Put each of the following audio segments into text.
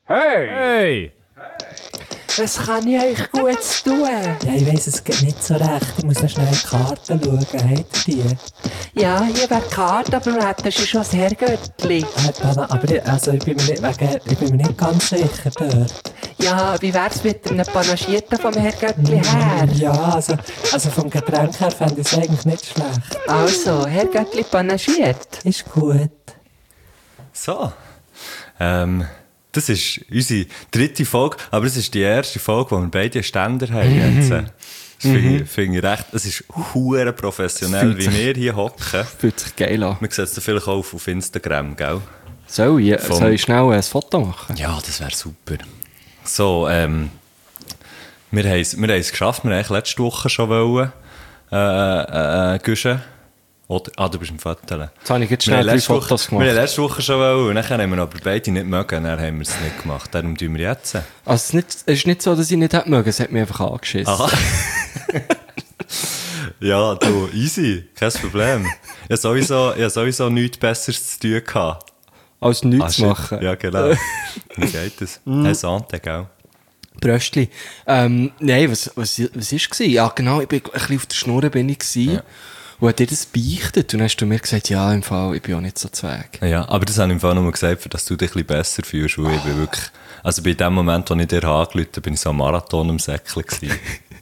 Hey! Hey! Was kann ich euch Gutes tun? Ja, ich weiss es geht nicht so recht. Ich muss noch schnell in die Karten schauen. Habt ihr die? Ja, hier wäre die Karte, aber wir hätten schon das Herrgöttli. Aber ich bin mir nicht ganz sicher dort. Ja, wie wär's mit einem Panagierten vom Herrgöttli her? Ja, also vom Getränk her fände ich es eigentlich nicht schlecht. Also, Herrgöttli panagiert. Ist gut. So. Das ist unsere 3. Folge, aber es ist die erste Folge, wo wir beide einen Ständer haben. Jetzt. Das finde ich recht. Es ist hure professionell, wie wir hier hocken. Fühlt sich geil an. Man sieht es vielleicht auch auf Instagram, gell? Soll ich schnell ein Foto machen? Ja, das wäre super. So, wir haben es geschafft. Wir wollten eigentlich letzte Woche schon guschen. Oder, du bist im Foto. Jetzt habe ich jetzt schnell 3 Fotos gemacht. Wir haben letzte Woche schon wollen, und dann haben wir aber beide nicht mögen, dann haben wir es nicht gemacht. Darum tun wir jetzt. Also es ist nicht so, dass ich nicht mögen, es hat mich einfach angeschissen. Aha. Ja, du, easy, kein Problem. Ich habe sowieso nichts Besseres zu tun gehabt. Als nichts zu machen. Ja, genau. Wie geht das? Hey, Sante, gell? Bröstli. Nein, was war? Ja, genau, ich bin ein bisschen auf der Schnur gewesen. Ja. Und hat dir das beichtet? Und dann hast du mir gesagt, ja, im Fall, ich bin auch nicht so zweig. Ja, aber das habe ich im Fall nur gesagt, dass du dich ein bisschen besser fühlst, weil ich bin wirklich, also bei dem Moment, wo ich dir angerufen habe, bin ich so am Marathon im Säckchen gewesen.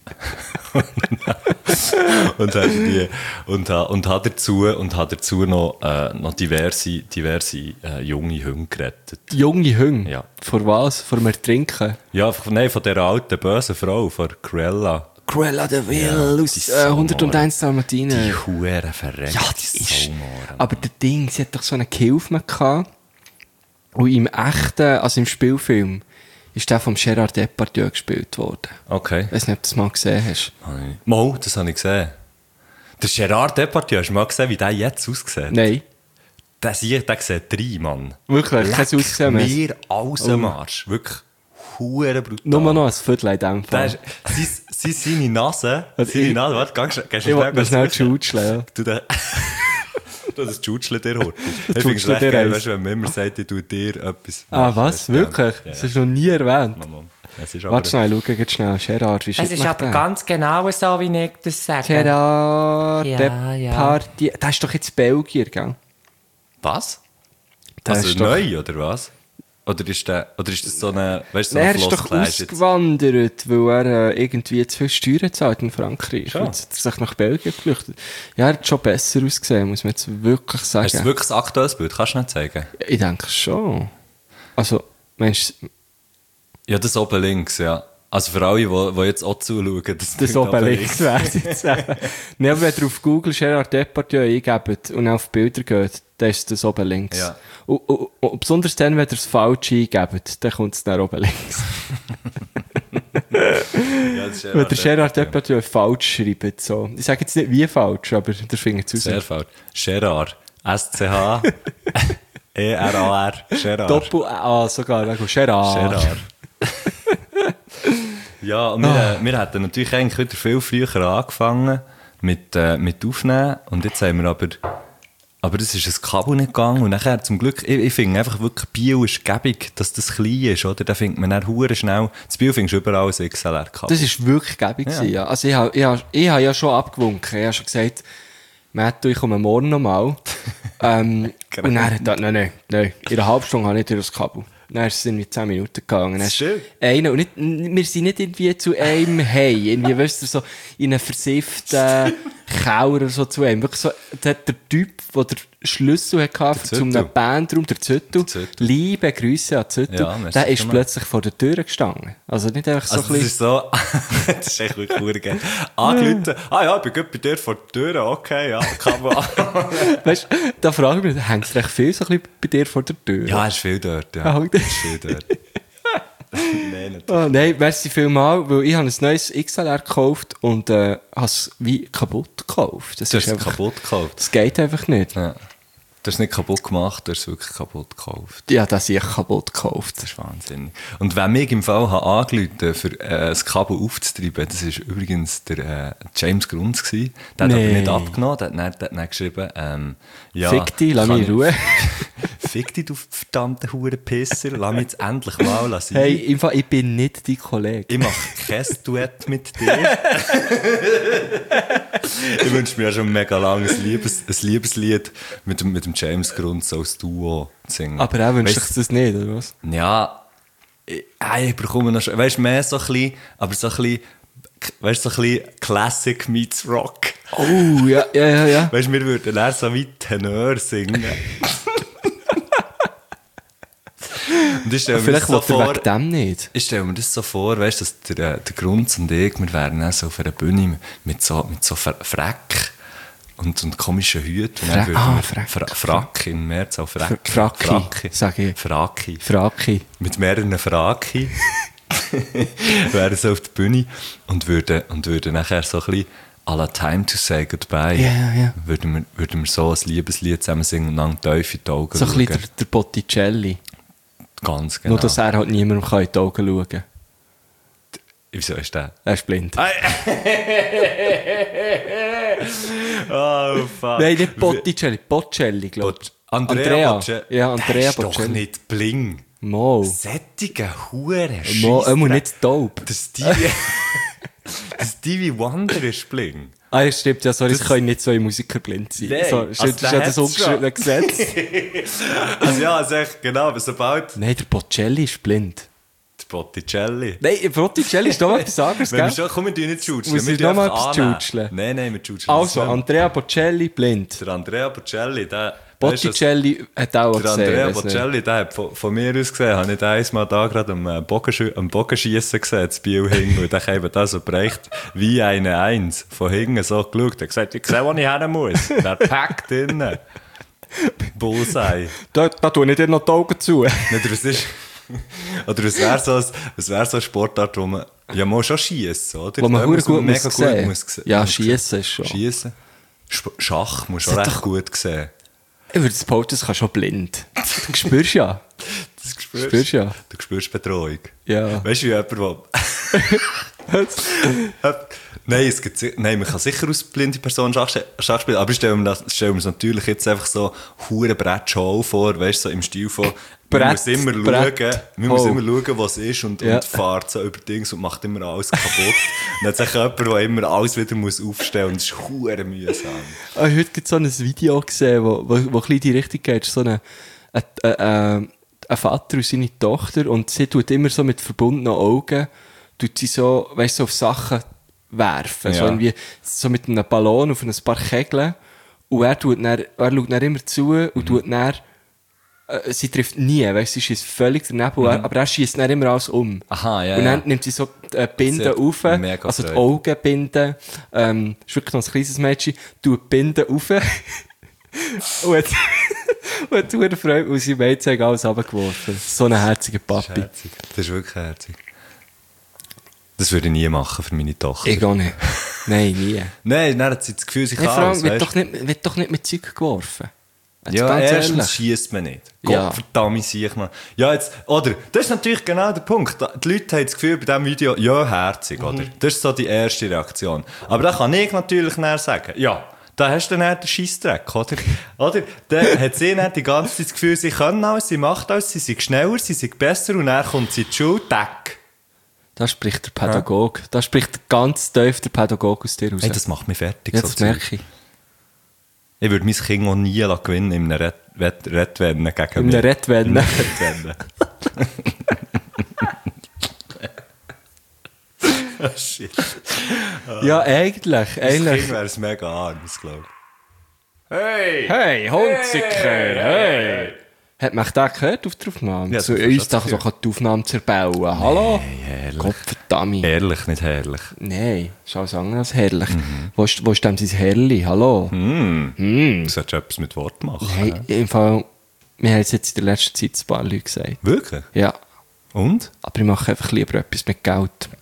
und habe dazu noch diverse junge Hunde gerettet. Junge Hunde? Ja. Vor was? Vor dem Ertrinken? Ja, nein, von dieser alten, bösen Frau, von Cruella. Cruella de Vil aus 101 Dalmatiner. Die Hure verreckt. Ja, die ist... Aber der Ding, sie hat doch so einen Gehilfen gehabt. Und im echten, also im Spielfilm, ist der vom Gérard Depardieu gespielt worden. Okay. Ich weiß nicht, ob du das mal gesehen hast. Mal, das habe ich gesehen. Der Gérard Depardieu, hast du mal gesehen, wie der jetzt aussieht? Nein. Der sieht 3, Mann. Wirklich? Kein Aussehen mehr? Mir alles am Arsch. Wirklich hure brutal. Nur noch ein Viertel in dem Fall. Seine Nase, warte, gehst du schnell schutscheln, ja. Du das Schutscheln dir hört. Ich finde es recht geil, weißt du, wenn man immer sagt, ich tue dir etwas. Ah, was? Wirklich? Ja. Das hast du noch nie erwähnt. Warte schnell, schau jetzt schnell. Gerard, wie es ist aber ganz genau so, wie ich das sage. Gerard Depardieu. Der ist doch jetzt Belgier, gell? Was? Also neu, oder was? Oder ist das so eine, weißt du, so er eine ist doch ausgewandert, weil er irgendwie zu viel Steuern zahlt in Frankreich. Ja. Jetzt hat er sich nach Belgien geflüchtet. Ja, er hat schon besser ausgesehen, muss man jetzt wirklich sagen. Ist das wirklich ein aktuelles Bild? Kannst du nicht zeigen? Ich denke schon. Also, meinst du... Ja, das oben links, ja. Also für alle, die jetzt auch zuschauen, das oben links wäre es jetzt. Nein, aber wenn ihr auf Google Gérard Depardieu eingebt und auf Bilder geht, dann ist das oben links. Ja. Und besonders dann, wenn ihr es falsch eingebt, dann kommt es dann oben links. Ja, wenn der Gérard Depardieu falsch schreibt, so. Ich sage jetzt nicht wie falsch, aber der findet es sehr falsch. Gérard. S-C-H E-R-A-R. Gérard. Doppel-A sogar. Gérard. Ja, und wir hätten natürlich eigentlich wieder viel früher angefangen mit Aufnehmen. Und jetzt haben wir aber das ist ein Kabel nicht gegangen. Und nachher zum Glück, ich finde einfach wirklich, Bio ist gäbig, dass das klein ist, oder? Da findet man dann hure schnell, das Bio findest du überall ein XLR-Kabel. Das ist wirklich gäbig gewesen, ja. Also ich habe ja schon abgewunken. Ich habe schon gesagt, Matt, ich komme morgen nochmal. Und dann hat er, nein. In einer halben Stunde habe ich durch das Kabel. Dann ist es irgendwie 10 Minuten gegangen. Schön. Und nicht, wir sind nicht irgendwie zu einem Hey. Irgendwie, weißt du, so in einen versifften Keller oder so zu einem. Wirklich so, der Typ, der den Schlüssel hatte zu einem Bandraum, der Züttel. Liebe Grüße an Züttel. Ja, der ist plötzlich vor der Tür gestanden. Also nicht einfach so also ein bisschen... Das ist echt wirklich geil. Angerufen. Ja, ich bin gut bei dir vor der Tür. Okay, ja, kann man. Weißt du, da frage ich mich, hängt es recht viel so ein bisschen bei dir vor der Tür? Ja, er ist viel dort, ja. Ist viel dort. Nein, merci vielmals, weil ich habe ein neues XLR gekauft und habe es wie kaputt gekauft. Du hast es kaputt gekauft? Das geht einfach nicht. Ja. Du hast es nicht kaputt gemacht, du hast es wirklich kaputt gekauft. Ja, das habe ich kaputt gekauft. Das ist wahnsinnig. Und wenn mich im Fall angerufen habe, für das Kabel aufzutreiben, das war übrigens der James Grunz gewesen. Der hat aber nicht abgenommen, der hat dann geschrieben, ja... Fick dich, lass mich in Ruhe. Fick dich, du verdammte Hurenpisser. Lass mich jetzt endlich mal sein. Hey, im Fall, ich bin nicht dein Kollege. Ich mache kein Duett mit dir. Ich wünsche mir ja schon mega lange ein Liebeslied mit dem James Grund so als Duo zu singen. Aber er wünscht sich das nicht, oder was? Ja, ich bekomme noch schon, weißt du, mehr so ein bisschen, aber so ein bisschen, weißt du, so ein bisschen Classic meets Rock. Oh, ja. Weißt du, wir würden eher so wie Tenor singen. Und ich stelle mir Vielleicht das so will er vor, wegen dem nicht. ich stelle mir das so vor, weißt du, dass der Grunz und ich, wir wären dann so auf einer Bühne mit so Frack und komischen Hüten. Und dann würden wir Frack in Mehrzahl, Fracki, sage ich. Fracki. Mit mehreren Fracki wären so auf der Bühne und würden nachher so ein bisschen à la Time to Say Goodbye würden wir so ein Liebeslied zusammen singen und dann tief in die Augen So ein schauen. bisschen der Botticelli. Ganz genau. Nur, dass er halt niemandem in die Augen schauen kann. Wieso ist der? Er ist blind. Oh, fuck. Nein, nicht Botticelli. Bocelli, glaube ich. Andrea Bocelli. Ja, Andrea der ist doch Bocelli. nicht bling. Mo. Sättige Huren. Er muss nicht taub. Der Stevie Wonder ist bling. Ah, ja, stimmt. Ja, sorry, es können nicht so Musiker blind sein. Nein, So, also das ist ja das ungeschriebene Gesetz. Also ja, also echt, genau, aber sobald Nein, der Bocelli ist blind. der Botticelli. Nein, Botticelli ist doch etwas anderes, Wenn wir gell? schon, komm, wir tun nicht schutzeln. Muss Wir ich tun noch mal einfach etwas annehmen. schutzeln? Nein, wir schutzeln. Also, Andrea Bocelli blind. Der Andrea Bocelli, der... Botticelli hat auch Der gesehen. Andrea weiss nicht. Bocelli, der hat von mir aus gesehen, habe ich den einmal da gerade am Bogenschiessen gesehen, das Biel hing, und der eben da so bereicht wie eine Eins von hinten so geschaut. Er hat gesagt, ich sehe, wo ich hin muss. Der packt innen. Bullseye. Da tue ich dir noch die Augen zu. Nicht, was ist... Oder es wäre so eine Sportart, wo man... Ja, man schon schiessen, oder? Wo man Da verdammt gut mega muss sehen. muss Ja, schiessen ist schon. Schiessen. Schach muss schon Das recht hat gut sehen. Ich würde behaupten, das kann schon blind. Du spürst ja. Das Spürst ja. Du spürst Betreuung. Ja. Weißt du, wie jemand, Nein, man kann sicher als blinde Person Schach spielen, aber ich stelle mir das natürlich jetzt einfach so hure Brett-Show vor, weißt du, so im Stil von, man muss immer schauen, was es ist und fährt so über Dings und macht immer alles kaputt. Und dann hat sich jemand, der immer alles wieder muss aufstellen muss, und das ist hure mühsam. Heute gibt es so ein Video gesehen, wo ein bisschen in die Richtung geht. So ein Vater und seine Tochter, und sie tut immer so mit verbundenen Augen, tut sie so, weißt, so auf Sachen werfen. Ja. So, irgendwie, so mit einem Ballon auf ein paar Kegeln. Und er schaut dann immer zu und tut dann, sie trifft nie, weißt, sie schießt völlig daneben, aber er schießt dann immer alles um. Aha, ja, und dann ja. nimmt sie so die Binden hat auf, mega also die Freude. Augenbinden, ist wirklich noch ein kleines Mädchen, tut die Binden auf und hat eine Freude, und sie Mädchen haben alles runtergeworfen. So ein herziger Papi. Das ist wirklich herzig. Das würde ich nie machen für meine Tochter. Ich auch nicht. Nein, nie. Nein, dann hat sie das Gefühl, sie kann Vor allem, alles, wird weißt? doch nicht mit Zeug geworfen. Jetzt Ja, ganz erstens ehrlich. schiesst man nicht. Ja. Gottverdammt, sehe ich mal. Ja, jetzt, oder, das ist natürlich genau der Punkt. Die Leute haben das Gefühl bei diesem Video, ja, herzig, oder? Das ist so die erste Reaktion. Aber da kann ich natürlich näher sagen, ja, da hast du dann den Scheissdreck, oder? Oder? Dann hat sie dann die ganze Zeit das Gefühl, sie können alles, sie macht alles, sie sind schneller, sie sind besser, und dann kommt sie in die Schule, tack. Da spricht der Pädagoge. Da spricht ganz tief der Pädagoge aus dir raus. Hey, das macht mich fertig. Ja, so das Zeug. merke ich. Ich würde mein Kind auch nie gewinnen in einem Rettrennen gegen In mich. einem Rettrennen. In einem Rettrennen. Oh, shit. Ja, eigentlich. Das Kind wäre es mega armes, glaube ich. Hey! Hey, Hunziker, hey! Hat man den gehört auf der Aufnahme? Ja, Zu das uns ist doch so die Aufnahme zerbauen. Hallo? herrlich. Gottverdammt. Ehrlich, nicht herrlich. Nein, ist alles andere als herrlich. Wo ist denn sein Herrli? Hallo? Du solltest etwas mit Wort machen. Hey, im Fall, wir haben es jetzt in der letzten Zeit ein paar Leute gesagt. Wirklich? Ja, Und? aber ich mache einfach lieber etwas mit Geld.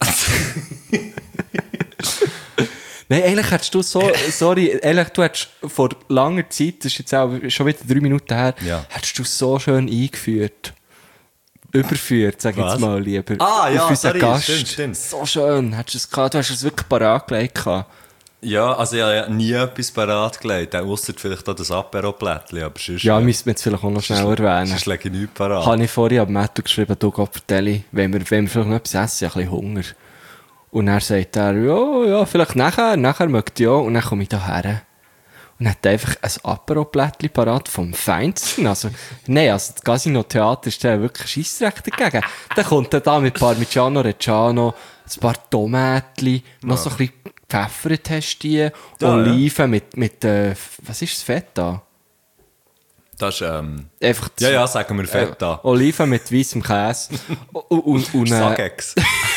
Nein, eigentlich hättest du eigentlich, du hättest vor langer Zeit, das ist jetzt auch schon wieder 3 Minuten her, Ja. hättest du so schön eingeführt. Überführt, sag ich Was? jetzt mal lieber. Ah, ja, Auf unseren sorry, Gast. stimmt. So schön, hättest du es gehabt, du hast es wirklich parat gelegt gehabt. Ja, also ich habe ja nie etwas parat gelegt, ausser vielleicht auch das Apero-Plättchen, aber sonst... Ja, müssen wir jetzt vielleicht auch noch schnell erwähnen. Sonst lege ich nichts parat. Habe ich vorhin am Matto geschrieben, du Gottverdeli, wenn wir vielleicht noch etwas essen, ich habe ein bisschen Hunger. Und dann sagt er, ja, vielleicht nachher möchte ich auch. Und dann komme ich da her. Und hat einfach ein Apero-Plättchen parat vom Feinsten. Also das Casino-Theater ist da wirklich Scheissrecht dagegen. Dann kommt er da mit Parmigiano Reggiano, ein paar Tomatli, noch so ein bisschen gepfeffert hast die, Oliven mit was ist das Fett da? Das ist, Einfach ja, sagen wir Feta. Oliven mit weissem Käse. und Sagex.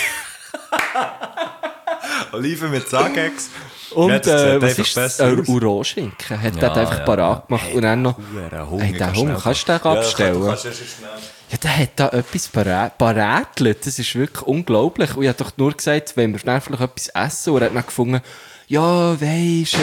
Oliven mit Sagex. Und was ist das? Rohschinken. Hat er einfach parat gemacht. Und dann noch... Hey, den Hunger, kannst du den abstellen? Ja, der hat da etwas parätelt. Das ist wirklich unglaublich. Und ich habe doch nur gesagt, wenn wir schnell vielleicht etwas essen. Und er hat dann gefunden, ja, weisst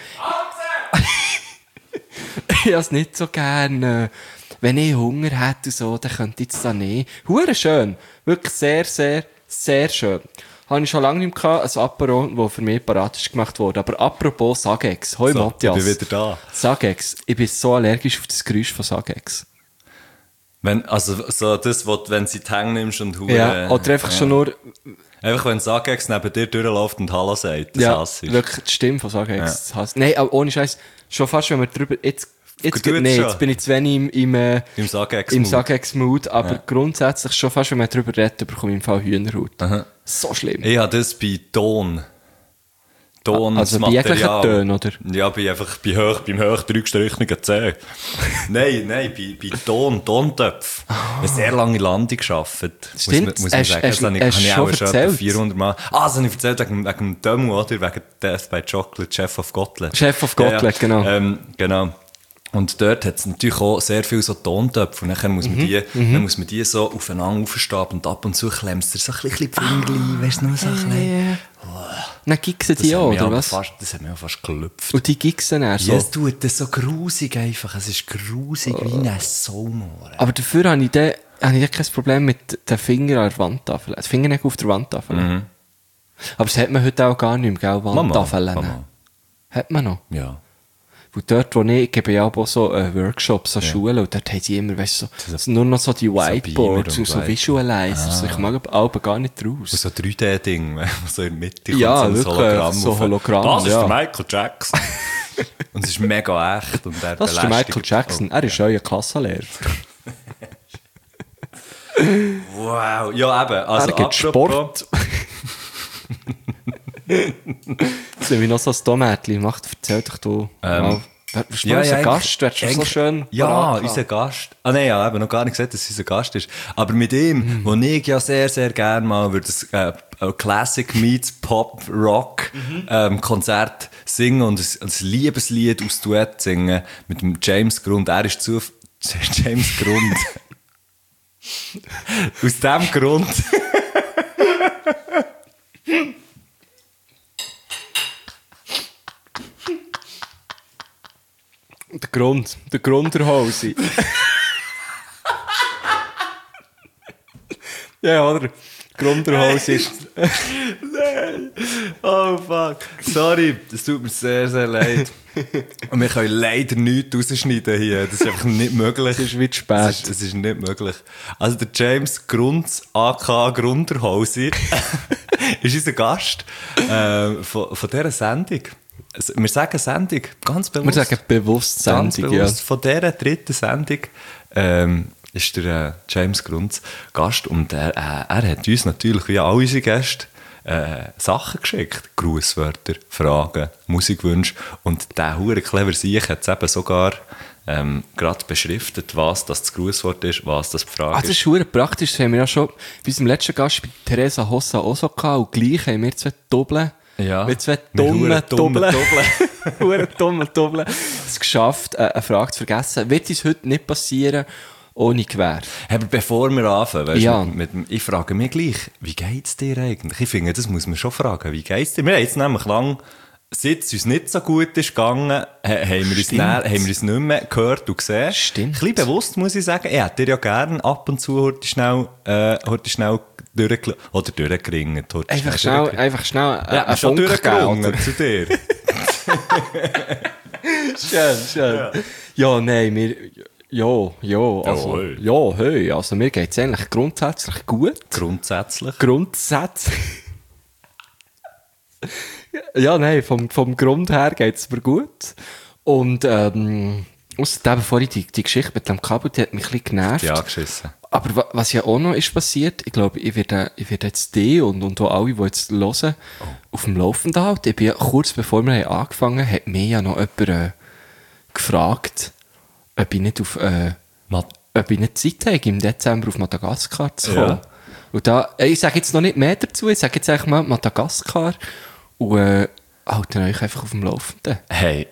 ich habe es nicht so gern. Wenn ich Hunger hätte und so, dann könnte ich es da nicht. Hure schön. Wirklich sehr, sehr, sehr schön. Habe ich schon lange nicht mehr gehabt, ein Apero, das für mich parat ist gemacht wurde. Aber apropos Sagex. Hoi, so, Matthias. Ich bin wieder da. Sagex. Ich bin so allergisch auf das Geräusch von Sagex. Also so das, wenn sie die Hänge nimmst und Hure... Ja, oder einfach schon nur... Einfach wenn Sagex neben dir durchläuft und Hallo sagt, das hasse ich. Wirklich die Stimme von Sagex. Ja. Nein, aber ohne Scheiß. Schon fast, wenn wir drüber... Jetzt bin ich zu wenig im Sagex-Mood, aber grundsätzlich schon fast, wenn man drüber redet, bekomme ich im Fall Hühnerhaut. Aha. So schlimm. Ich habe das bei Ton. Also bei jeglichen Tönen, oder? Ja, beim hoch durchgestrichenen C. Nein, bei Tontöpfen. Ich habe sehr lange Landung gearbeitet. Stimmt, muss man sagen. Das habe ich auch schon etwa 400 Mal. Das habe ich erzählt wegen dem Dömu, oder? Wegen Death by Chocolate, Chef of Gotland. Chef of Gotland, genau. Genau. Und dort hat es natürlich auch sehr viele so Tontöpfe. Und dann muss man die so aufeinander aufstapeln und ab und zu klemmst du so ein bisschen Pfingli, weißt du, nur so ein bisschen. Dann gigsen die auch, oder was? Das hat mich auch fast gelüpft. Und die gigsen dann so? Ja, es tut das so grusig einfach. Es ist grusig wie ein Saumohr. Aber dafür habe ich dann kein Problem mit den Fingern an der Wandtafel. Das Fingernägel auf der Wandtafel. Mhm. Aber das hat man heute auch gar nicht mehr, gell? Wandtafeln. Hat man noch? Ja. Und dort, wo ich gebe ja auch so Workshops an Schulen, und dort haben sie immer, weißt du, so, nur noch so die Whiteboards und so Visualizer. Ich mag aber gar nicht raus. So 3D-Ding, so in der Mitte kommt so ein Hologramm. So Hologramm, das ist der Michael Jackson. Und es ist mega echt. Und das ist der Michael Jackson. Er ist euer Klassenlehrer. Wow. Ja, eben. Also, er gibt Sport. Jetzt habe ich noch so ein Tomatli gemacht. Erzähl doch du. Wärst du unser Gast? Wärst du so schön? Ja, unser Gast. Nein, ich habe noch gar nicht gesagt, dass es unser Gast ist. Aber mit ihm, wo ich ja sehr, sehr gerne mal würde ein Classic Meets Pop Rock Konzert singen und ein Liebeslied aus Duett singen mit dem James Grund. Er ist James Grund. Aus dem Grund... Der Grund der Hose. Ja, oder? Der Grund der Hose ist... Nein! Oh fuck. Sorry, es tut mir sehr, sehr leid. Und wir können leider nichts rausschneiden hier. Das ist einfach nicht möglich. Es ist wie spät. Es ist nicht möglich. Also der James Grunds, a.k.a. Grunderhauser, ist unser Gast von dieser Sendung. Wir sagen Sendung, ganz bewusst. Wir sagen bewusst Sendung, ganz bewusst. Ja. Von dieser dritten Sendung ist der James Grunz Gast und er hat uns natürlich, wie all unsere Gäste, Sachen geschickt. Grußwörter, Fragen, Musikwünsche und der hure clever Sieg hat es eben sogar gerade beschriftet, was das Grußwort ist, was das die Frage ist. Das ist hure praktisch, das haben wir ja schon bei unserem letzten Gast, bei Teresa Hossa auch so gehabt und gleich haben wir zwei Doppeln. Ja. Mit zwei dummen Doppeln. Hure dummen Doppeln. Es geschafft, eine Frage zu vergessen. Wird uns heute nicht passieren, ohne Gewähr. Aber bevor wir anfangen, weißt, ja. Ich frage mich gleich, wie geht es dir eigentlich? Ich finde, das muss man schon fragen. Wie geht es dir? Wir haben jetzt nämlich lang, seit es uns nicht so gut ist gegangen, haben wir uns nicht mehr gehört und gesehen. Stimmt. Ein bisschen bewusst, muss ich sagen. Ich hätte dir ja gerne ab und zu heute schnell durchgeringert. Einfach schnell Ja, schon durchgerungen zu dir. Schön. Ja, nein, also mir geht's eigentlich grundsätzlich gut. Grundsätzlich. Ja, nein, vom Grund her geht's mir gut. Und, außerdem vorhin die Geschichte mit dem Kabel, die hat mich ein bisschen genervt. Ja, geschissen. Aber was ja auch noch ist passiert, ich glaube, ich werde jetzt die und auch alle, die jetzt hören, auf dem Laufenden halten. Ich bin ja, kurz bevor wir angefangen haben, hat mich ja noch jemand gefragt, ob ich nicht Zeit habe, im Dezember auf Madagaskar zu kommen. Ja. Und da, ich sage jetzt noch nicht mehr dazu, ich sage jetzt eigentlich mal Madagaskar und halten euch einfach auf dem Laufenden. Hey,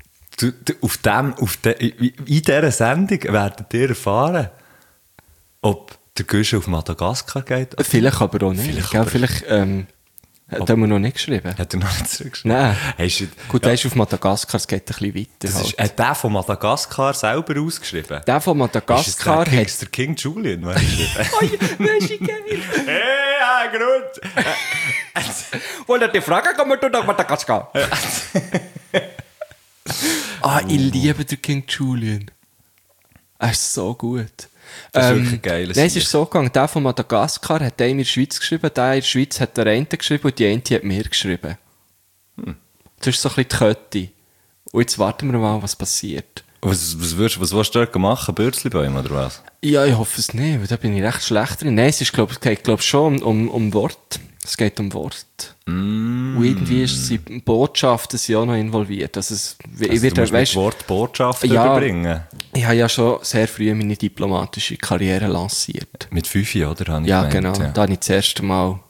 in dieser Sendung werdet ihr erfahren, ob der Guschen auf Madagaskar geht. Vielleicht aber auch nicht. Vielleicht hat er mir noch nicht geschrieben. Hat er noch nicht zurückgeschrieben? Nein. Gut, ja. der ist auf Madagaskar, es geht ein bisschen weiter. Das ist, hat der von Madagaskar selber ausgeschrieben? Der von Madagaskar hat... Ist der King Julian, der geschrieben? Weisst du, geil. Hey, gut. Wollt ihr die Frage kommen, du nach Madagaskar? Ich liebe den King Julian. Er ist so gut. Das ist wirklich ein geiles Nein, es ist so gegangen, der von Madagaskar hat einen in der Schweiz geschrieben, der in der Schweiz hat der eine geschrieben und die eine hat mir geschrieben. Das ist so ein bisschen die Kette. Und jetzt warten wir mal, was passiert. Was willst du dort machen? Bürzlibäume oder was? Ja, ich hoffe es nicht, weil da bin ich recht schlecht drin. Nein, es geht schon um Wort. Es geht um Wort. Und irgendwie sind Botschaften auch noch involviert. Also du musst mit Wort Botschaften überbringen? Ich habe ja schon sehr früh meine diplomatische Karriere lanciert. Mit 5, oder? Habe ich Ja, gemeint, genau. Ja. Da habe ich das erste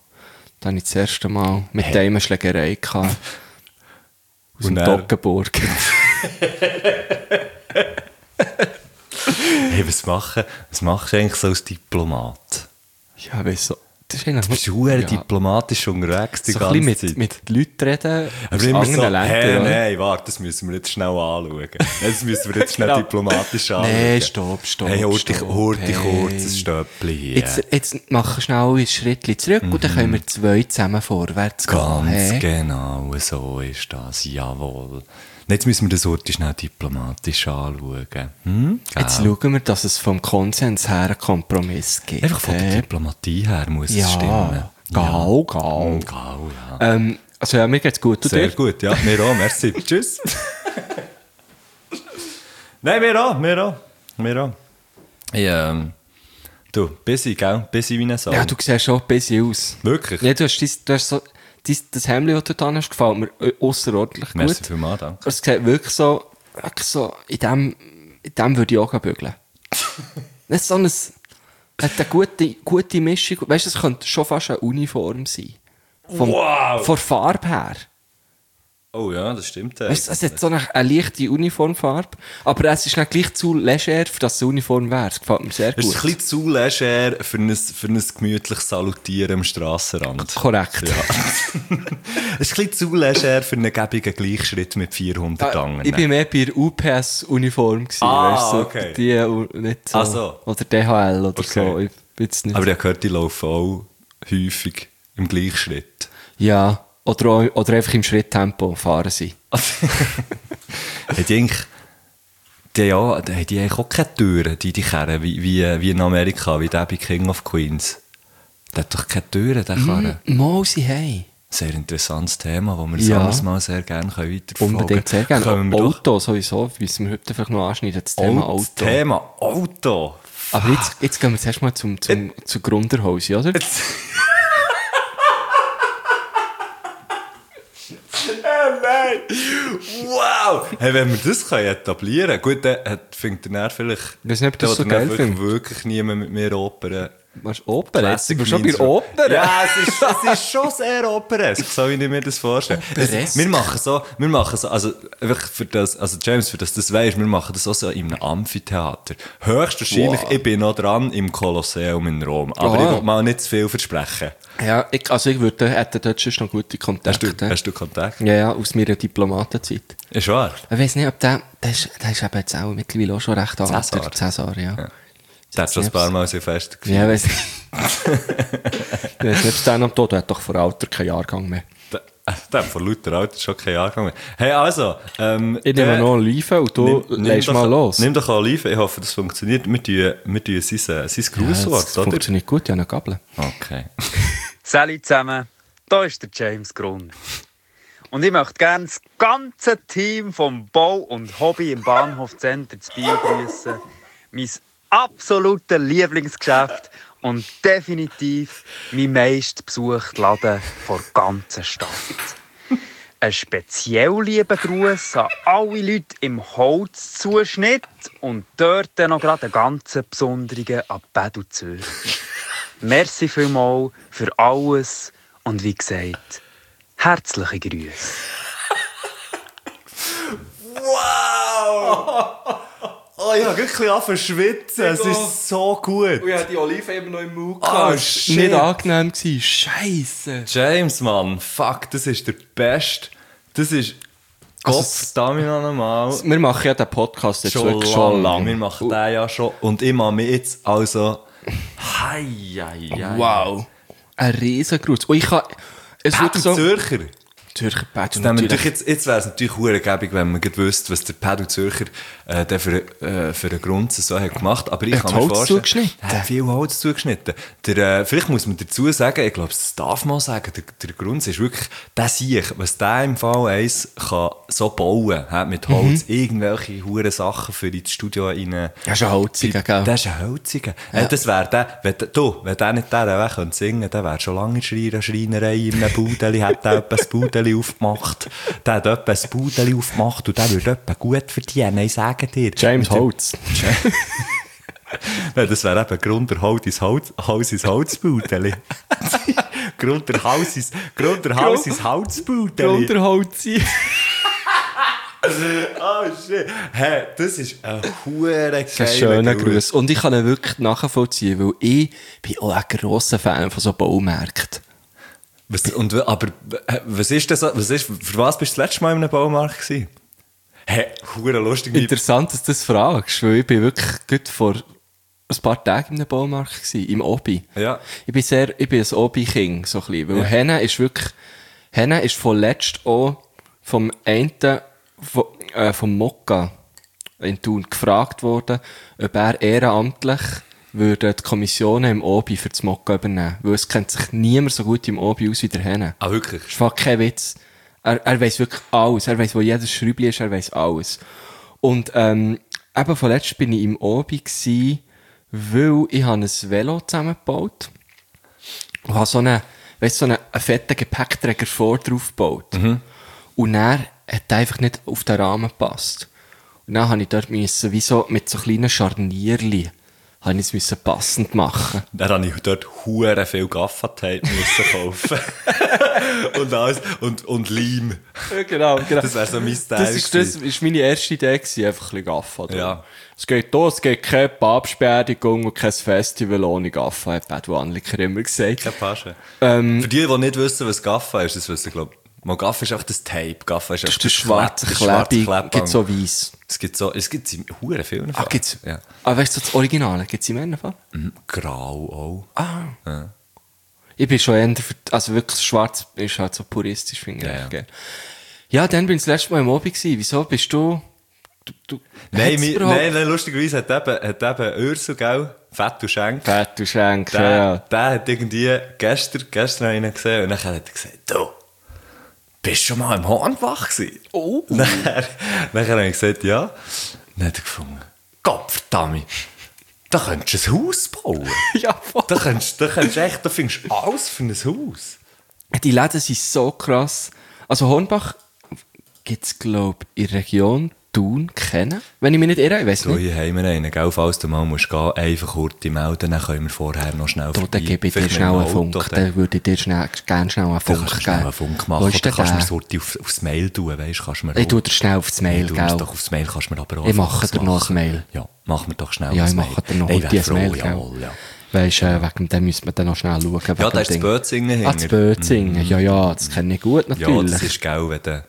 Mal mit dem Schlägerei gehabt. Aus dem Toggenburg. Hey, was machst du eigentlich so als Diplomat? Ja, weißt du, das ist eigentlich... Du bist sehr diplomatisch unterwegs die so ganze ein Zeit. bisschen mit Leuten reden aus immer anderen so, Ländern. Nein, warte, das müssen wir jetzt schnell anschauen. Das müssen wir jetzt schnell diplomatisch anschauen. Nein, stopp. Hey, hol dich kurz ein Stöppli hier. Jetzt machen wir schnell ein Schritt zurück und dann können wir 2 zusammen vorwärts gehen. Ganz genau, so ist das, jawohl. Jetzt müssen wir das Ort schnell diplomatisch anschauen. Jetzt schauen wir, dass es vom Konsens her einen Kompromiss gibt. Einfach von der Diplomatie her muss es stimmen. Gau. Ja. Also ja, mir geht's gut. Sehr gut, ja. Mir auch, merci. Tschüss. Nein, mir auch. Du, busy, gell? Busy wie eine Sau. Ja, du siehst schon busy aus. Wirklich? Ja, du hast so... Das Hemd, das du da hast, gefällt mir außerordentlich gut. Merci vielmals, danke. Es sieht wirklich so in dem würde ich auch bügeln. Das ist so hat eine gute Mischung. Weißt du, es könnte schon fast eine Uniform sein. Von Farbe her. Oh ja, das stimmt. Weißt du, es hat so eine leichte Uniformfarbe, aber es ist nicht gleich zu leger, dass es eine Uniform wäre. Das gefällt mir sehr gut. Es ist ein bisschen zu leger für ein gemütliches Salutieren am Strassenrand. Korrekt. Ja. Es ist ein bisschen zu leger für einen gäbigen Gleichschritt mit 400 Gangen. Ich war mehr bei der UPS-Uniform. Weißt du, okay. Die nicht so. So. Oder DHL oder Okay. so. Ich bin jetzt nicht. Aber ich habe gehört, die laufen auch häufig im Gleichschritt. Ja, oder einfach im Schritttempo fahren sie. Haben die eigentlich auch keine Türen, die Karren, wie in Amerika, wie der bei King of Queens. Der hat doch keine Türen, der Karren. Mal sie haben. Sehr interessantes Thema, das wir das alles mal sehr gerne weiterverfolgen können. Unbedingt sehr gerne. Kommen wir Auto sowieso, müssen wir heute vielleicht noch anschneiden, das Thema Auto. Das Thema Auto. Aber jetzt gehen wir zuerst mal zur Grunderhose, oder? Nein! Wow! Hey, wenn wir das etablieren können, gut, dann findet er vielleicht... Ich weiß nicht, ob das so geil findet. Wirklich niemand mit mir opern. Was Oper? Jetzt sind wir schon bei Oper? Ja, es ist schon sehr operesk, so wie ich mir das vorstelle. Wir machen so, also einfach für das, also James, für das du das weisst, wir machen das auch so in einem Amphitheater. Höchstwahrscheinlich, ich bin noch dran im Kolosseum in Rom, aber ich will mal nicht zu viel versprechen. Ja, ich hätte dort schon noch gute Kontakte. Hast du Kontakt? Ja, aus meiner Diplomatenzeit. Ist wahr? Ich weiss nicht, ob der ist eben jetzt auch mittlerweile auch schon recht alt. Cäsar. Cäsar, ja. Der hat schon ein paar Mal Silvester gefeiert. Ja, weiss ich. Der ist nicht Stand am Tod, der hat doch vor Alter keinen Jahrgang mehr. Der hat vor lauter Alter schon keinen Jahrgang mehr. Hey, also... ich nehme noch Oliven und du lässt mal los. Nimm doch Oliven, ich hoffe, das funktioniert. Wir tun sein Grußwort, das oder? Funktioniert gut, ich habe eine Gabel. Okay. Salut zusammen, da ist der James Grun. Und ich möchte gerne das ganze Team vom Bau und Hobby im Bahnhofcenter zu Biel grüßen. Mein absolutes Lieblingsgeschäft und definitiv mein meistbesuchter Laden der ganzen Stadt. Ein speziell lieber Gruß an alle Leute im Holzzuschnitt und dort dann noch gerade einen ganz besonderen an Pedro Zürich. Merci vielmals für alles und wie gesagt, herzliche Grüße. Wow! Oh, ich habe wirklich angefangen zu schwitzen. Es ist so gut. Und ich hatte die Oliven immer noch im Mund. Oh, shit. Nicht angenehm gewesen. Scheisse. James, Mann. Fuck, das ist der Beste. Das ist... Gottverdammt noch einmal. Wir machen ja den Podcast jetzt wirklich schon lange. Wir machen den ja schon. Und ich mache mich jetzt also... Wow. Ein Riesengruß. Und ich kann... Es wird so... Zürcher. Zürcher Pedro natürlich. Jetzt wäre es natürlich verdammt, wenn man wüsste, was der Pedro Zürcher für einen Grund so hat gemacht. Aber ich kann mir vorstellen... Er hat viel Holz zugeschnitten. Vielleicht muss man dazu sagen, ich glaube, das darf man sagen, der Grund ist wirklich, der Sieg, was der im Fall 1 kann so bauen kann, mit Holz, irgendwelche hure Sachen für ins Studio rein. Das ist ein Holziger, gell? Das ist ein Holziger. Ja. Das wäre der, wenn der nicht der Weg singen könnte, der wäre schon lange in der Schreinerei in einem Budeli, hat der etwas Budeli aufgemacht. Der hat etwas Budeli aufgemacht und der würde etwas gut verdienen, ich sage dir. James Holz. Das wäre eben Grund der Haus ins Holzbudeli. Grund der Haus ins Holzbudeli. Grund der Holzi. Oh shit. Hey, das ist ein schöner Gruß. Und ich kann ihn wirklich nachvollziehen, weil ich bin auch ein grosser Fan von so Baumärkten. Was ist das? Für was bist du das letzte Mal in einem Baumarkt gewesen? Hey, hure lustig. Interessant, dass du das fragst, weil ich bin wirklich gut vor ein paar Tagen in einem Baumarkt gewesen, im Obi. Ja. Ich bin ein Obi-King, so ein bisschen, weil Henne ist vorletzt auch vom Mokka in Thun gefragt worden, ob er ehrenamtlich würde die Kommissionen im Obi für das Mokka übernehmen. Weil es kennt sich niemand so gut im Obi aus wie der Henne. Ah, wirklich? Das ist fast kein Witz. Er weiss wirklich alles. Er weiss, wo jedes Schräubchen ist, er weiss alles. Und eben vorletzt bin ich im Obi gsi, weil ich ein Velo zusammengebaut habe. Und habe so einen fetten Gepäckträger vor drauf gebaut. Mhm. Und er hat einfach nicht auf den Rahmen gepasst. Und dann musste ich dort wie so mit so kleinen Scharnierchen passend machen. Dann musste ich dort hure viel Gaffertape kaufen. und Leim. Ja, genau. Das wäre so mein Style. Das war meine erste Idee, einfach ein bisschen Gaffer. Ja. Es geht keine Absperrung und kein Festival ohne Gaffer, hat Pedro Anliker immer gesagt. Keine Pasche. Für die nicht wissen, was Gaffer ist, das wissen, glaube ich. Gaffer ist einfach das Tape. Gaffer ist einfach das schwarze Klebung. Gibt so weiss. Es gibt in huren Filmen. Gibt's? Ja. Aber weißt du, das Originale, gibt es im Endeffekt? Grau auch. Ja. Ich bin schon eher also wirklich schwarz ist halt so puristisch, finde ich. Ja, dann bin ich das letzte Mal im Obi gewesen. Wieso bist du Nein, lustigerweise hat eben Ursel, gell? Fett und Schenk, ja. Der hat irgendwie gestern einen gesehen und dann hat er gesagt, du, bist du schon mal im Hornbach gewesen? Oh. Dann habe ich gesagt, ja. Dann hat er gefunden, Gottverdammt, da könntest du ein Haus bauen. Ja, voll. Da findest du alles für ein Haus. Die Läden sind so krass. Also Hornbach gibt es, glaube ich, in der Region Thun kennen. Wenn ich mich nicht irre, ich weiss nicht. Hier haben wir einen, gell? Falls du mal musst gehen, einfach kurz melden, dann können wir vorher noch schnell vorbei. Dann gebe ich dir schnell einen Funk. Dann würde ich dir gerne schnell einen Funk geben. Schnell einen Funk machen. Oder kannst du mir so aufs Mail tun, weißt du? Ich tue dir schnell aufs Mail, gell? Du doch aufs Mail, kannst du mir aber auch ich mache dir noch ein Mail. Ja, mach mir doch schnell ein Mail. Ja, ich mache dir noch ein Mail, gell? Ja. Weisst wegen dem müssen wir dann noch schnell schauen. Ja, da ist das Bötzingen hinter. Das Bötzingen, ja, das kenne ich gut, natürlich. Ja, das ist, gell, wenn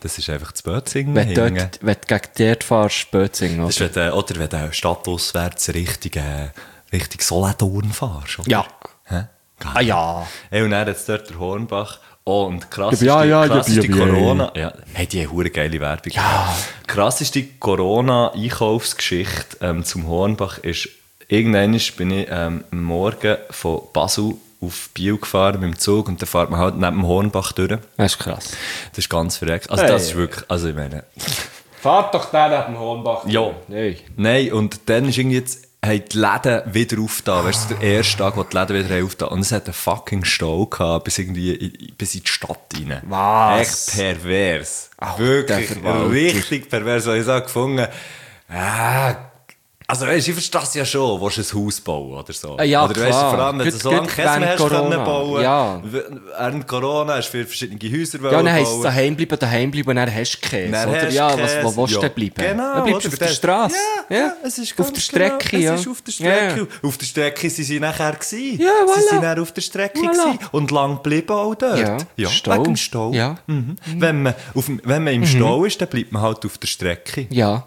Das ist einfach das Bötzingen. Wenn du gegen dort fährst, Bötzingen, oder? Das ist, oder wenn du stadtauswärts Richtung Solothurn fährst. Oder? Ja. Hä? Geil. Ah ja. Hey, und dann jetzt dort der Hornbach. Oh, und krass Ja, ist die ja. Corona... Ja, hey, die haben eine geile Werbung. Ja. Krass ist die Corona-Einkaufsgeschichte zum Hornbach. Irgendwann bin ich am Morgen von Basel auf Biel gefahren mit dem Zug und dann fährt man halt neben dem Hornbach durch. Das ist krass. Das ist ganz verreckt. Also das ist wirklich... Also ich meine... Fahrt doch da neben dem Hornbach. Ja. Nein. Nein, und dann ist irgendwie jetzt... haben die Läden wieder aufgetan. Weißt du, der erste Tag, wo die Läden wieder aufgetan. Und es hat einen fucking Stau gehabt, bis in die Stadt rein. Was? Echt pervers. Ach, wirklich der Verwalter. richtig pervers. Und ich habe gefunden, also weißt, ich verstehe es ja schon, willst du ein Haus bauen oder so. Ja, oder weißt, klar. vor allem, wenn du so lange Käse hast können bauen. Ja. Während Corona hast du für verschiedene Häuser Ja, dann heisst es bauen. daheim bleiben und dann hast du Käse, Dann oder? hast du Ja, Käse. wo willst du denn bleiben? Genau. Dann bleibst du oder? auf der Straße. Ja, es ist Auf ganz der Strecke, genau. ja. Es ist auf der Strecke. Ja. Auf der Strecke sind sie nachher gewesen. Ja, voilà. Sie sind dann auf der Strecke gewesen. Und lang geblieben auch dort. Ja, Stau. Wegen dem Stau. Ja. Mhm. Wenn man im Stau ist, dann bleibt man halt auf der Strecke. Ja.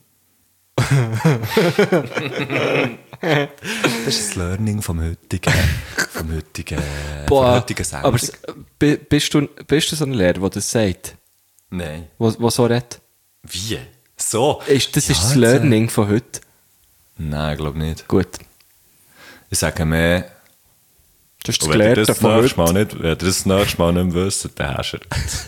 Das ist das Learning vom heutigen Sendung. aber bist du so ein Lehrer, der das sagt? Nein. Der so redet? Wie? So? Das ist das jetzt, Learning von heute? Nein, ich glaube nicht. Gut. Ich sage mehr... Das ist das Wenn ihr Gelehrte das von heute. wenn ihr das nächste Mal nicht mehr wisst, dann hast du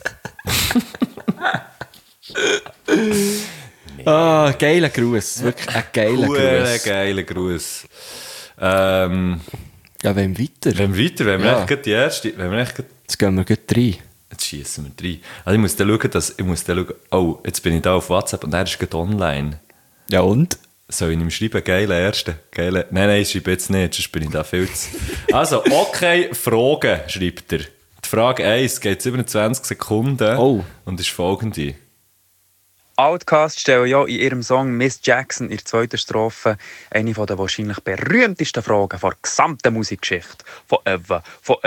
Geiler Gruß. Wirklich ein geiler Gruß. geiler Gruß. Ja, wenn weiter. Wenn wir Ja. echt gerade die erste... Jetzt gehen wir gleich rein. Jetzt schießen wir rein. Also ich muss dann schauen, oh, jetzt bin ich da auf WhatsApp und er ist gerade online. Ja und? Soll ich ihm schreiben? Nein, ich schreibe jetzt nicht, sonst bin ich da viel zu... Also, okay, Fragen, schreibt er. Die Frage 1 geht 27 Sekunden und ist folgende. Outkast stellen ja in ihrem Song Miss Jackson in der zweiten Strophe eine der wahrscheinlich berühmtesten Fragen der gesamten Musikgeschichte. Forever.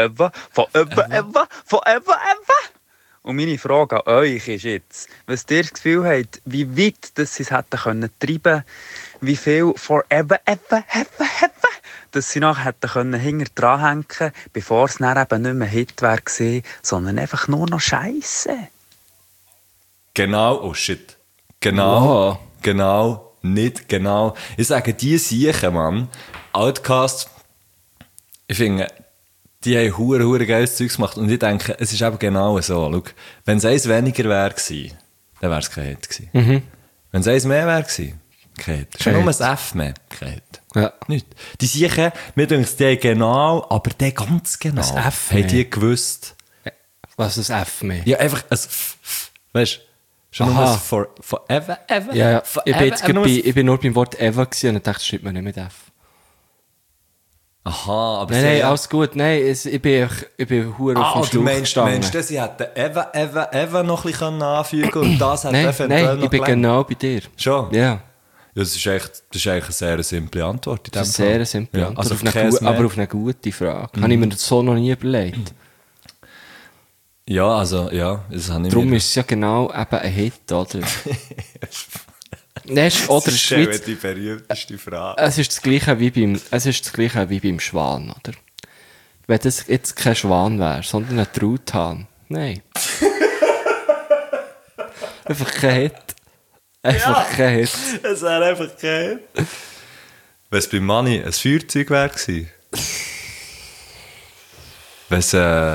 Und meine Frage an euch ist jetzt, was ihr das Gefühl habt, wie weit dass sie es hätten können treiben, wie viel Forever, dass sie nachher hätten können hinter dran hängen, bevor es dann eben nicht mehr Hit wäre gewesen, sondern einfach nur noch Scheisse. Genau, oh shit. Genau, nicht genau. Ich sage, die Siechen, Mann, Outcast, ich finde, die haben hure geiles Zeugs gemacht und ich denke, es ist eben genau so. Schau, wenn es eins weniger wäre gewesen, dann wäre es kein Hit gewesen. Wenn es eins mehr wäre gewesen, kein Hit. Schon nur ein F mehr, kein Hit. Ja. Nicht. Die Siechen, mir denkt die genau, aber die ganz genau, Ein F haben mehr. die gewusst. Was ist ein F mehr? Ja, einfach ein weißt du? Schon nur Aha. ein forever. Ja. Ich bin, jetzt Forever, ich bin nur beim Wort Eva gewesen und dachte, das schreibt man nicht mit F. Aha, aber Nein, alles gut. Nein, ich bin hure auf dem du Schlauch meinst, gestanden. sie hätten Eva noch ein bisschen anfügen und das hat eventuell Nein, noch ich bin gelangt. genau bei dir. Schon? Ja, Ja, das ist eigentlich eine sehr simple Antwort. In das ist dem eine Fall. sehr simpel. Ja, Antwort. also aber auf eine gute Frage. Habe ich mir das so noch nie überlegt. Ja, also, ja, das habe ich Darum mir... ist es ja genau eben ein Hit, oder? Nein, oder Das ist Schweiz. die berühmteste Frage. Es ist das Gleiche wie beim Schwan, oder? Wenn das jetzt kein Schwan wäre, sondern ein Truthahn. Nein. Einfach kein Hit. Kein Hit. Es wäre einfach kein... Wenn es beim Manni ein Feuerzeug wäre gewesen. Wenn es...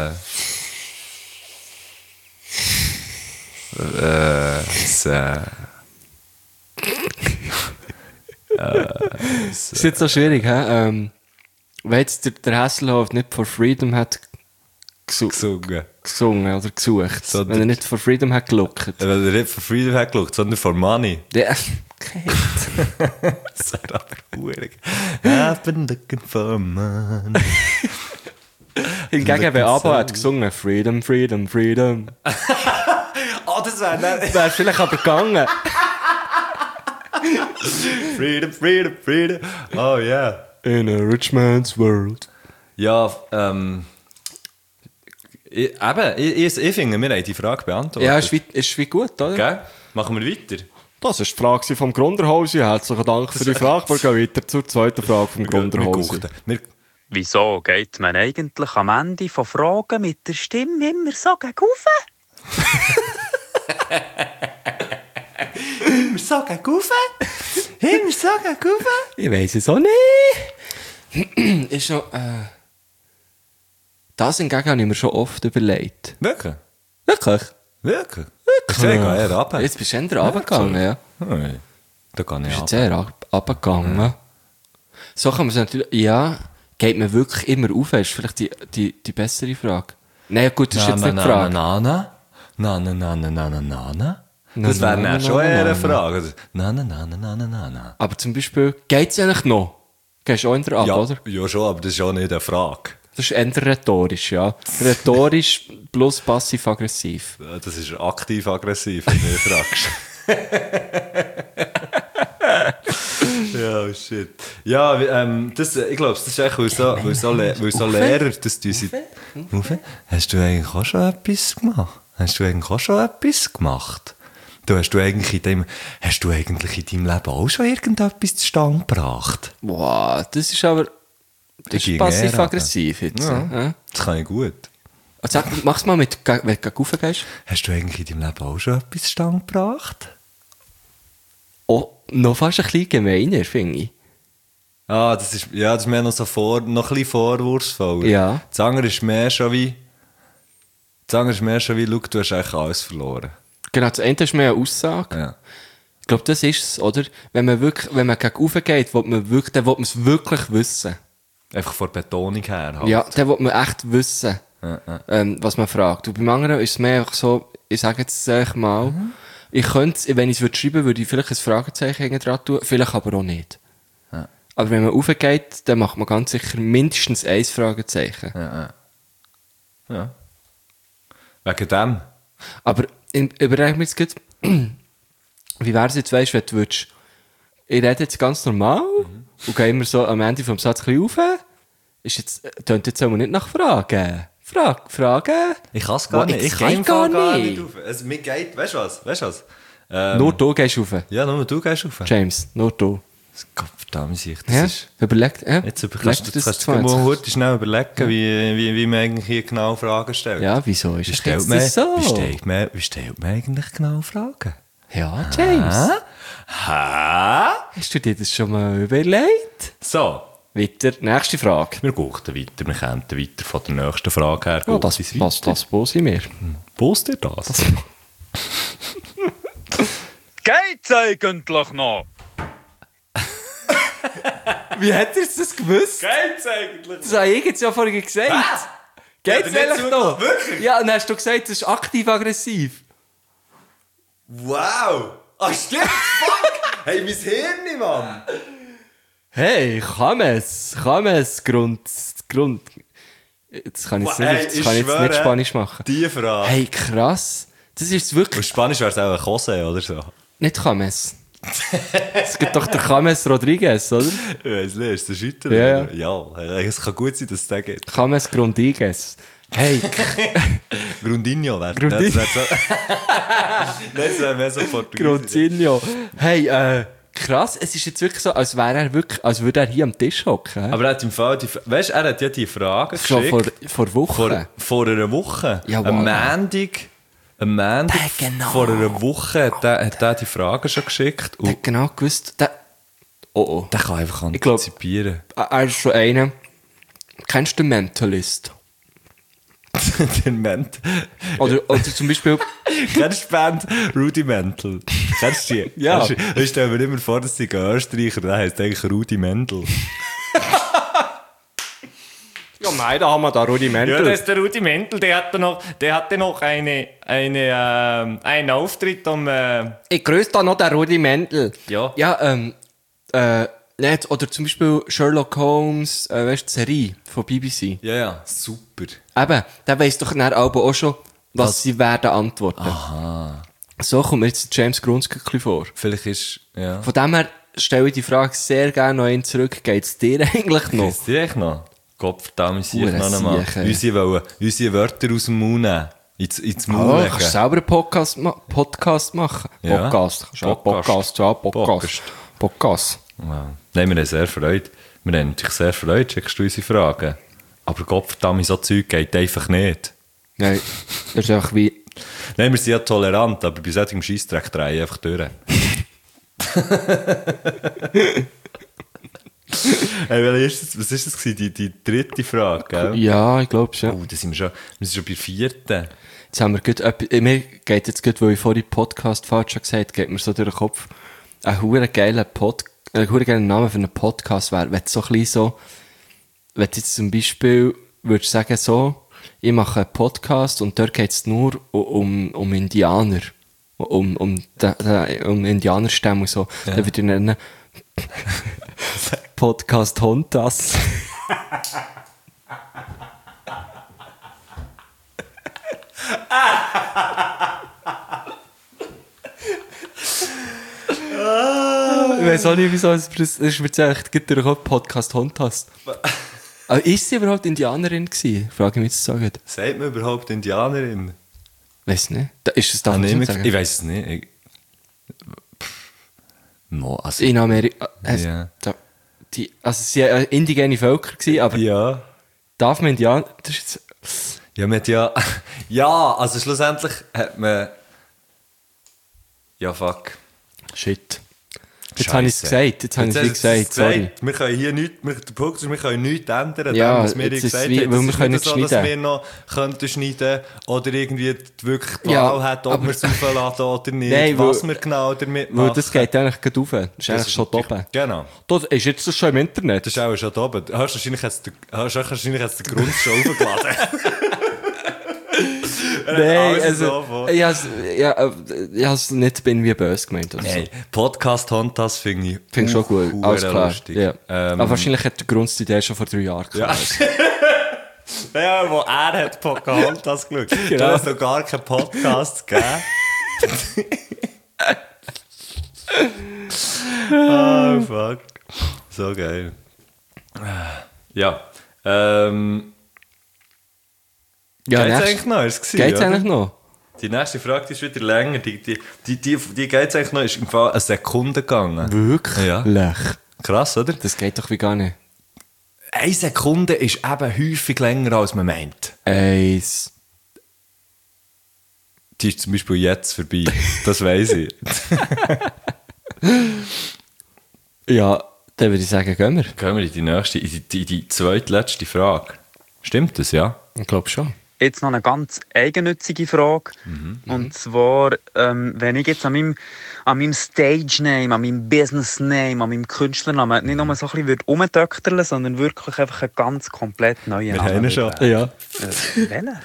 Das ist jetzt so schwierig, hä? Wenn jetzt der Hasselhoff nicht for Freedom hat gesungen oder gesucht, So, wenn er nicht for Freedom hat gelockt. Weil er nicht für Freedom hat geschaut, sondern für Money. Ja, kein Hit. Das wäre aber hurig. I've been looking for money. Hingegen, wenn ABBA hat gesungen, Freedom, Freedom, Freedom, Oh, das wäre nicht... wäre vielleicht aber gegangen. Freedom, freedom, freedom. Oh, yeah. In a rich man's world. Ja, Ich finde, wir haben die Frage beantwortet. Ja, ist wie gut, oder? Gell? Machen wir weiter. Das war die Frage vom Grunderhausi. Herzlichen Dank für die Frage. Wir gehen weiter zur zweiten Frage vom Grunderhausi. Wieso geht man eigentlich am Ende von Fragen mit der Stimme immer so gegen rauf? Immer so gegen rauf? Immer so gegen rauf? Ich weiss es auch nicht. Ist noch... Das hingegen habe ich mir schon oft überlegt. Wirklich? Wirklich? Wirklich? Ich gehe eher runter. Jetzt bist du eher runtergegangen, ja. Nein, da kann ich Bist runter. jetzt eher runtergegangen. Ja. So kann man es natürlich... Ja, geht man wirklich immer rauf? Ist vielleicht die bessere Frage. Nein, gut, das ist jetzt nicht die Frage. Das wäre dann schon eher eine Frage. Na. Aber zum Beispiel, geht es eigentlich noch? Gehst du auch in der ab, Ja, oder? ja, schon, aber das ist auch nicht eine Frage. Das ist eher rhetorisch, ja. Rhetorisch plus passiv-aggressiv. Ja, das ist aktiv-aggressiv, wenn du mich fragst. Ja, shit. Ja, ich glaube, das ist echt, weil so Lehrer, das tun sie... Uwe, hast du eigentlich auch schon etwas gemacht? Hast du eigentlich in deinem Leben auch schon irgendetwas zustande gebracht? Wow, das ist aber... Das ist passiv-aggressiv jetzt. Ja, das kann ich gut. Also, mach's mal mit, wenn du raufgehst. Hast du eigentlich in deinem Leben auch schon etwas zustande gebracht? Oh, noch fast ein bisschen gemeiner, finde ich. Ah, das ist mehr noch so noch ein bisschen vorwurfsvoll. Ja. Das andere ist mehr schon wie, schau, du hast eigentlich alles verloren. Genau, das eine ist mehr eine Aussage. Ja. Ich glaube, das ist es, oder? Wenn man gegen rauf geht, dann will man es wirklich wissen. Einfach von der Betonung her halt. Ja, dann will man echt wissen, was man fragt. Und beim anderen ist es mehr einfach so, ich sage jetzt mal, ich könnte, wenn ich es schreiben würde, ich vielleicht ein Fragezeichen hinten dran tun, vielleicht aber auch nicht. Ja. Aber wenn man raufgeht, dann macht man ganz sicher mindestens ein Fragezeichen. Ja. Wegen dem. Aber überleg mir jetzt gut, wie wäre es jetzt, weißt du, wenn du würdest, ich rede jetzt ganz normal und gehe immer so am Ende vom Satz ein bisschen rauf. Tönt jetzt aber nicht nach Fragen. Fragen? Ich kann es gar nicht. Ich kann gar nicht rauf. Mir geht, weißt du was? Nur du gehst rauf. Ja, nur du gehst rauf. James, nur du. Verdammt, das Ja? ist... Überlegt, ja? Jetzt kannst du mal heute schnell überlegen, wie man eigentlich hier genau Fragen stellt. Ja, wieso ist Wie es stellt jetzt man, so? wie stellt man eigentlich genau Fragen? Ja, James. Ha? Hast du dir das schon mal überlegt? So, Weiter, nächste Frage. wir gucken weiter. Wir kommen weiter von der nächsten Frage her. Ja, das pose ich mir. Post dir das? Geht's eigentlich noch? Wie hat er das gewusst? Geht's eigentlich? Das habe ich jetzt ja vorhin gesagt. Was? Geht's Ja, eigentlich noch? Wirklich? Ja, und dann hast du gesagt, das ist aktiv-aggressiv. Wow! Ah, stimmt, fuck! Hey, mein Hirn, Mann! Hey, kann man es? Grund. Jetzt kann ich es nicht Spanisch machen. Die Frage. Hey, krass. Das ist wirklich... Auf Spanisch wäre es auch ein Jose oder so. Nicht James. Es gibt doch den James Rodriguez, oder? Ich weiss nicht, ist das Schütter? Ja. Ja, es kann gut sein, dass es den gibt. James Grundiguez. Hey, Grundinho wäre Grundinho. Das wäre mehr so Portugiesisch. Grundinho. Hey, krass, es ist jetzt wirklich so, als würde er hier am Tisch hocken. Aber er hat im Fall, weißt du, er hat ja die Frage Schon geschickt. vor Wochen. Vor einer Woche. Ja, am voilà. Montag genau. vor einer Woche hat er die Frage schon geschickt. Der hat genau gewusst, der kann einfach Ich glaub- antizipieren. er ist schon einer. Kennst du den Mentalist? Den Ment. Oder zum Beispiel, Kennst du die Band Rudimental? Kennst du die? Ja. Kennst du die? Ich stelle mir immer vor, dass sie ein Österreicher, der heisst eigentlich Rudimental. ja nein, da haben wir da Rudimental. Ja, das ist der Rudi Mendel, der hatte noch einen Auftritt am... Ich grüße da noch den Rudimental. Ja. Ja, nicht, oder zum Beispiel Sherlock Holmes, weißt du, die Serie von BBC. Ja, super. Eben, der weiss doch dann aber auch schon, was sie werden antworten. Aha. So kommt mir jetzt James Grunskirchli vor. Vielleicht ist, ja. Von dem her stelle ich die Frage sehr gerne noch zurück. Geht es dir eigentlich noch? Ist die echt noch? Gottverdammt, ich Hure noch einmal. Sieche. Unsere Wörter aus dem Mund nehmen. Ins Maul Oh, legen. kannst du selber einen Podcast machen? Ja. Podcast. Podcast. Wow. Nein, wir haben sehr Freude. Wir haben natürlich sehr Freude, schickst du unsere Fragen. Aber Gottverdammt, so Zeug geht einfach nicht. Nein, das ist einfach wie... Nein, wir sind ja tolerant, aber bei solchem Scheissdreck drehen einfach durch. Hey, was war das? Die dritte Frage, gell? Ja, ich glaube schon. Oh, da sind wir sind schon bei der vierten. Jetzt haben wir mir geht jetzt gut, weil ich vorhin Podcast falsch schon gesagt habe, geht mir so durch den Kopf, ein hure geiler Name für einen Podcast wäre, wenn du so ein bisschen so, wenn du jetzt zum Beispiel, würdest sagen so, ich mache einen Podcast und dort geht es nur um Indianer, um Indianerstämme und so, dann würde ich nennen Podcast Hontas. Ich weiß auch nicht, wieso es ist mir jetzt echt durch den Kopf Podcast Hontas. Aber ist sie überhaupt Indianerin gewesen? Frage ich mich jetzt so gut. Sagt man überhaupt Indianerin? Weiß nicht. Ist es da Ich sagen? weiß es nicht. No, also, In Amerika. Ja. Also sie waren indigene Völker gewesen, aber ja. darf man Indianer... Das ist jetzt, Ja, man hat ja... Ja, also schlussendlich hat man... Ja, fuck. shit. Jetzt habe ich es Scheisse. gesagt. Jetzt habe ich es gesagt. Sorry. Wir können hier nichts... Der Punkt ist, wir können nichts ändern, Ja, was wir jetzt ist gesagt es wie- haben. weil Es wir ist können nicht nicht so, dass schneiden. wir noch könnten schneiden oder irgendwie wirklich die Ja, Wahl hat, ob aber- wir es aufladen oder nicht, Nein, was weil- wir genau damit Weil machen. das geht eigentlich gerade rauf. Das ist eigentlich schon natürlich- oben. Genau. Das ist jetzt das schon im Internet. Das ist auch schon da oben. Hast du wahrscheinlich jetzt den Grund schon aufgeladen? Nein, alles also, so vor. ich habe es nicht wie böse gemeint. Oder so. Hey, Podcast Hontas finde ich Finde ich schon gut. Alles klar. lustig. Ja. Aber wahrscheinlich hat der Grund die Idee schon vor 3 Jahren Ja. gehabt. Ja, wo er hat Pocahontas geschaut. Genau. Da hat es noch gar keinen Podcast gegeben. Oh, fuck. So geil. Ja. Ja, Geht's nächst- eigentlich noch? Ist es Geht's eigentlich noch? Die nächste Frage die ist wieder länger. Die geht's eigentlich noch? Ist im Fall eine Sekunde gegangen. Wirklich? Ja. Krass, oder? Das geht doch wie gar nicht. Eine Sekunde ist eben häufig länger, als man meint. 1. Die ist zum Beispiel jetzt vorbei. Das weiss ich. Ja, dann würde ich sagen, gehen wir. Gehen wir in die nächste, die zweitletzte Frage. Stimmt das, ja? Ich glaube schon. Jetzt noch eine ganz eigennützige Frage. Und zwar, wenn ich jetzt an meinem Stage-Name, an meinem Business-Name, an meinem Künstlernamen nicht nur so ein bisschen rumdökterle, sondern wirklich einfach einen ganz komplett neuen Wir Namen. haben ihn schon. Ja. Welchen?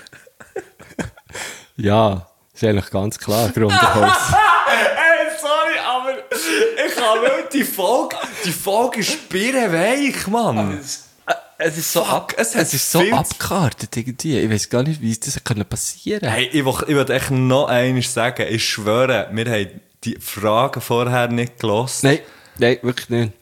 Ja, ist eigentlich ganz klar. Grundhaus. Hey, sorry, aber ich kann nicht die Folge ist birrenweich, Mann. Es ist so, es hat es ist so viel zu- abgekartet irgendwie. Ich weiß gar nicht, wie das passieren konnte. Hey, ich will echt noch eines sagen. Ich schwöre, wir haben die Fragen vorher nicht gehört. Nein, wirklich nicht.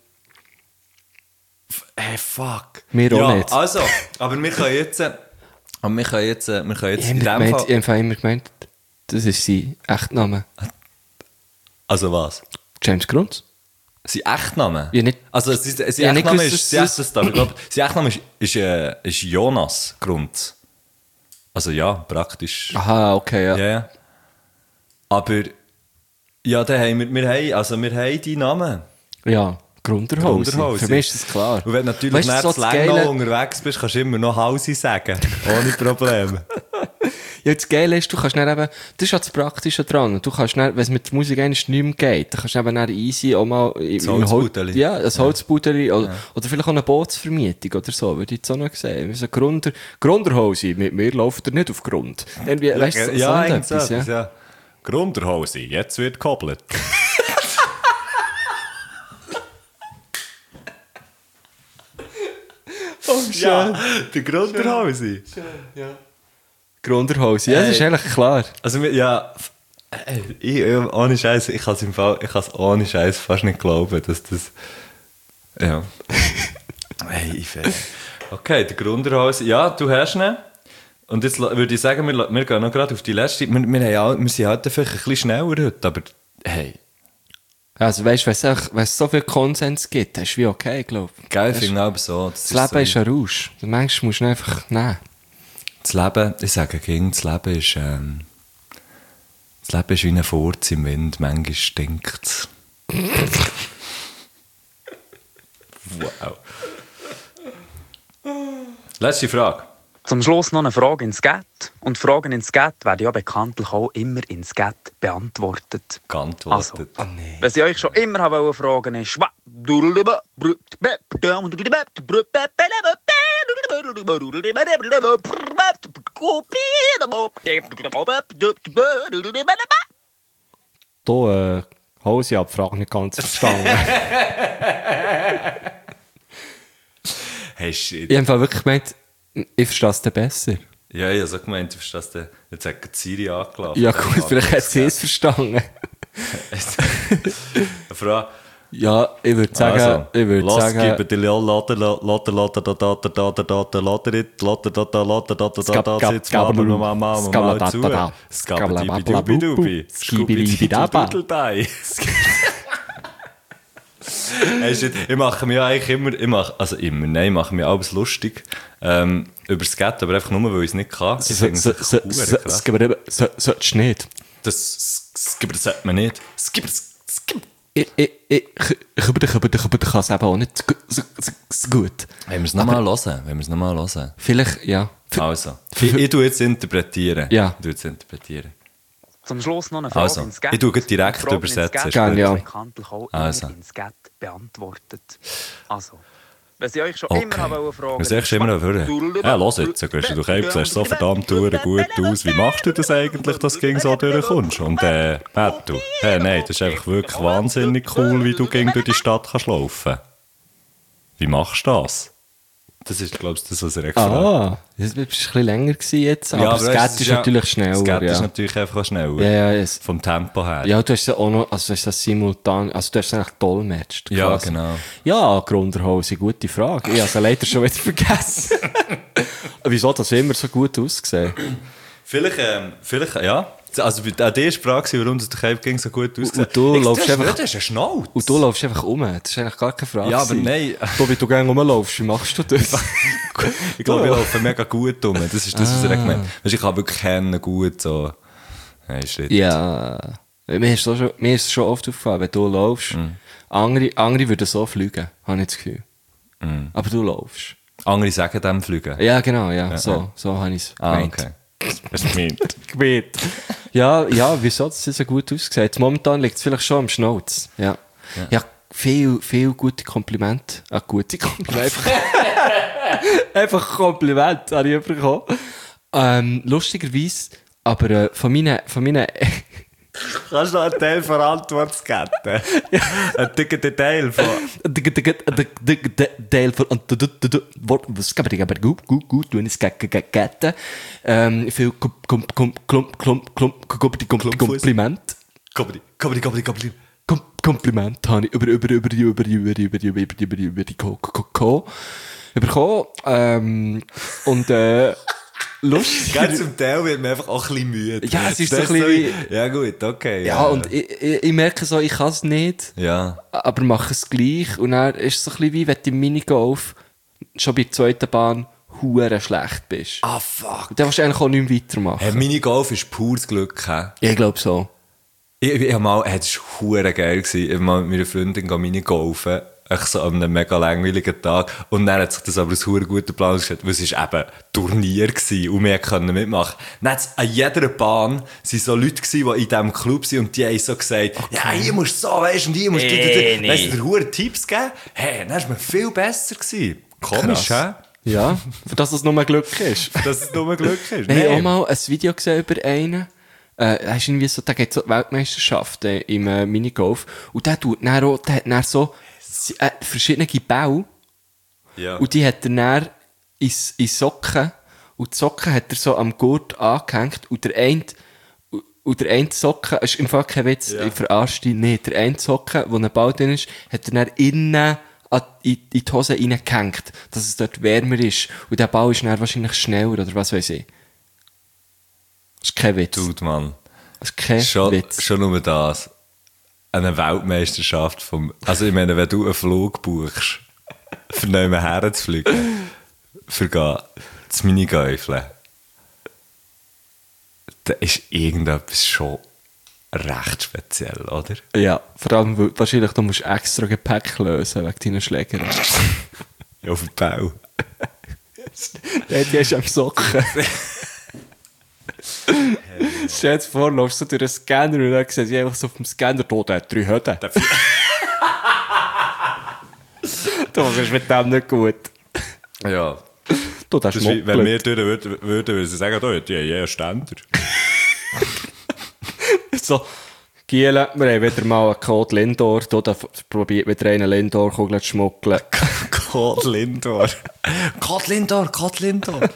Hey, fuck. Wir auch ja, nicht. Also, aber wir können jetzt Ich in dem Fall... habe immer gemeint, das ist sein Echtname. Also was? James Grunz. Sein Echtname? Ja, nicht- Also, sein Ja, nicht Echtname gewusst, ist... dass Ich glaube, sein Echtname ist Jonas Grunz. Also ja, praktisch. Aha, okay, ja. Ja, ja. Aber... Ja, dann haben wir haben die Namen. Ja, Grunderhose. Grunderhose. Für mich ist das klar. Und wenn du natürlich Weißt du, nicht so zu das lange Geile- noch unterwegs bist, kannst du immer noch Hausi sagen. Ohne Probleme. Ja, das Geile ist, du kannst dann eben, das ist ja das Praktische dran. Du kannst dann, wenn es mit der Musik eigentlich nicht mehr geht, dann kannst du eben dann easy auch mal Das Holzbudeli. Ja, ein Holzbudeli oder vielleicht auch eine Bootsvermietung oder so, würde ich jetzt auch noch sehen. So Grunderhose, mit mir läuft er nicht auf Grund. Irgendwie, weißt du, so irgendetwas, etwas, ja. ja. Grunderhose, jetzt wird gekoppelt. Ja, der Grunderhose. Grunderhose, ja, das ist eigentlich klar. Also, ja, ohne Scheiß, ich kann es ohne Scheiß fast nicht glauben, dass das. Ja. Hey, Okay, der Grunderhals. Ja, du hast ihn. Und jetzt würde ich sagen, wir gehen noch gerade auf die letzte. Wir sind halt vielleicht ein bisschen schneller heute, aber hey. Also weißt du, wenn es so viel Konsens gibt, das ist wie okay, glaube ich. Geil, finde ich aber so. Das Leben ist ein Rausch. Manchmal musst du ihn einfach nehmen. Das Leben, ich sage gegen das Leben ist wie ein Furz im Wind, manchmal stinkt es. Wow. Letzte Frage. Zum Schluss noch eine Frage ins Gett. Und Fragen ins Gett werden ja bekanntlich auch immer ins Gett beantwortet. Geantwortet. Also, was ich euch schon immer habe fragen ist, Du, Hose ab, frag nicht ganz verstanden. Hey, shit. Ich habe einfach wirklich gemeint, ich verstehe es dann besser. Ja, ich habe so gemeint, du verstehst den. Jetzt hat gerade Siri angelaufen. Ja gut, vielleicht hat sie es verstanden. Eine Frage. Ja, ich würde sagen, Gib die ich mache mir eigentlich ich mache mir alles lustig über das Gett, aber einfach nur, weil ich es nicht kann. solltest du nicht. Das sollte man nicht. Ich kann es eben auch nicht so gut. Wenn wir es nochmal hören. Vielleicht, ja. Also, ich tue jetzt interpretieren. Ja. zum Schluss noch eine Frage Also, ins Gett. ich tue gleich direkt Fragen übersetzen. ins Gett Gerne, werden ja. bekanntlich auch immer Also. ins Gett beantwortet. Also, was ich euch schon Okay. immer habe fragen Was sagst du immer hören? Ja, los jetzt, du siehst so verdammt gut aus. Wie machst du das eigentlich, dass du gegen so durchkommst? Und Mattu, nein, das ist einfach wirklich wahnsinnig cool, wie du gegen durch die Stadt kannst laufen. Wie machst du das? Das ist, glaube ich, das, was er gefragt hat. Ah, das war ein bisschen länger gewesen jetzt, aber das weißt, Gett ist natürlich schneller. Das Gett ja. ist natürlich einfach schneller. Ja, Vom Tempo her. ja, du hast es auch noch, also du hast das simultan, also du hast es eigentlich dolmetscht. Ja, quasi. genau. Ja, Grunderhose, gute Frage. Ich habe es leider schon wieder vergessen. Wieso das immer so gut ausgesehen? Vielleicht, ja. Also an der Frage, warum das der Cape so gut aussieht. Und du läufst einfach- Das ist ein Schnauz. Und du läufst einfach um. Das ist eigentlich gar keine Frage. Ja, aber gewesen. nein. Du, wie du gerne rumläufst, wie machst du das? Ich glaube, ich laufe mega gut um. Das ist das, was er gemeint hat. Weißt, ich kann wirklich kennen, gut so. Hey, shit. Ja. Mir ist es schon oft aufgefallen, wenn du läufst. Andere würden so fliegen, habe ich das Gefühl. Aber du läufst. Andere sagen dem Fliegen. Ja, genau, ja. So habe ich es gemeint. Okay. Was gemeint? Ja, wieso das so gut ausgesehen? Momentan liegt es vielleicht schon am Schnauz. Ja. Ja, viel gute Komplimente. Gute Komplimente. Einfach Komplimente habe ich bekommen. Lustigerweise, aber von meinen Kannst du noch einen Teil Verantwortungsketten? Ein dicker Teil von... Teil von was kann man gut wenn es Gette viel Kompliment Kompliment habe ich über die bekommen und lustig. Ganz zum Teil wird man einfach auch ein bisschen müde. Ja, es ist Das so ein bisschen Ja gut, okay. ja, und ich merke so, ich kann es nicht, Ja. aber mache es gleich. Und dann ist es so ein bisschen wie, wenn du im Minigolf schon bei der zweiten Bahn hure schlecht bist. Ah, fuck. Dann willst du eigentlich auch nicht mehr weitermachen. Hey, Minigolf ist pures Glück, hä? Ich glaube so. Ich hab mal, das war hure geil gewesen. Ich hab mal mit meiner Freundin Minigolfen. Echt so an einem mega langweiligen Tag. Und dann hat sich das aber als hure guter Plan gestellt, weil es ist eben Turnier gewesen und wir konnten mitmachen. Dann hat's an jeder Bahn sind so Leute gewesen, die in diesem Club sind und die haben so gesagt, ja, hier musst du so, weißt du, und hier musst du, dann hast du dir hure Tipps gegeben. Hey, dann ist man viel besser gewesen. Komisch, hä? Ja, für das es nur Glück ist. Dass es nur Glück ist. Wir haben auch mal ein Video gesehen über einen, der ist irgendwie so, der geht so die Weltmeisterschaft im Minigolf und der hat dann so verschiedene Bälle Ja. und die hat er dann in Socken und die Socken hat er so am Gurt angehängt und der eine Socken, ist im Fall kein Witz, ich verarsche dich nicht, der eine Socken, wo ein Ball drin ist, hat er dann innen in die Hose reingehängt, dass es dort wärmer ist. Und der Ball ist dann wahrscheinlich schneller, oder was weiß ich. Das ist kein Witz. Dude, Mann. Das ist kein Witz. Schon nur das. Eine Weltmeisterschaft vom... Also ich meine, wenn du einen Flug buchst, für jemanden herzufliegen, für das Minigäufeln, da ist irgendetwas schon recht speziell, oder? Ja, vor allem, weil wahrscheinlich du musst extra Gepäck lösen wegen deinen Schlägern. Ja, auf den Bau. Die hast du am Socken. Stell dir vor, läufst du durch einen Scanner und dann siehst du einfach so auf dem Scanner, der hat 3 Hütten. Du machst mit dem nicht gut. Ja. Du, das Das ist wie, wenn wir durch würden sie sagen, da hat ja Ständer. So, Giele, wir haben wieder mal einen Code Lindor. Da probiert wieder einen Lindor-Kugel zu schmuggeln. Code Lindor. Code Lindor.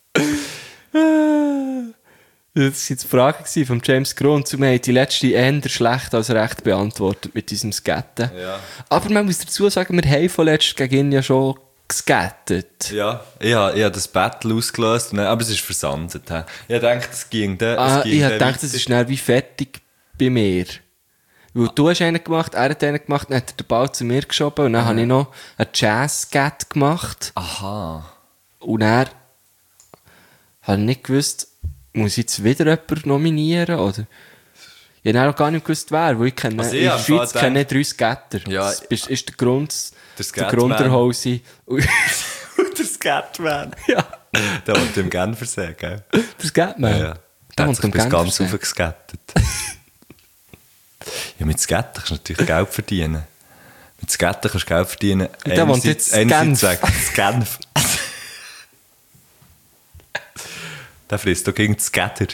Das war die Frage von James Grund. Wir haben die letzte eher schlecht als recht beantwortet mit diesem Skatten. Ja. Aber man muss dazu sagen, wir haben vorletzt gegen ihn ja schon geskattet. Ja, ich habe das Battle ausgelöst, aber es ist versandet. Ich dachte, es ging dann. Ich dachte, das ist schnell wie fertig bei mir. Weil du hast einen gemacht, er hat einen gemacht, dann hat er den Ball zu mir geschoben und dann habe ich noch einen Jazz-Skat gemacht. Aha. Und dann habe ich nicht gewusst, muss ich jetzt wieder jemanden nominieren, oder? Ich habe auch gar nicht gewusst, wer, weil ich kenne, Also in der Schweiz kenne ich 3 Skater. Ja. Das ist der Grund, der Skatman. Grunderhose. Der Skatman. Ja. Der wollte im Genfer sehen, gell? Der Skatman. Ja. Der hat sich bis ganz aufgeskattet. Ja, mit Skaten kannst du natürlich Geld verdienen. Mit Skaten kannst du Geld verdienen. Der wohnt jetzt in Genf. Genf. Der frisst doch gegen die Skater.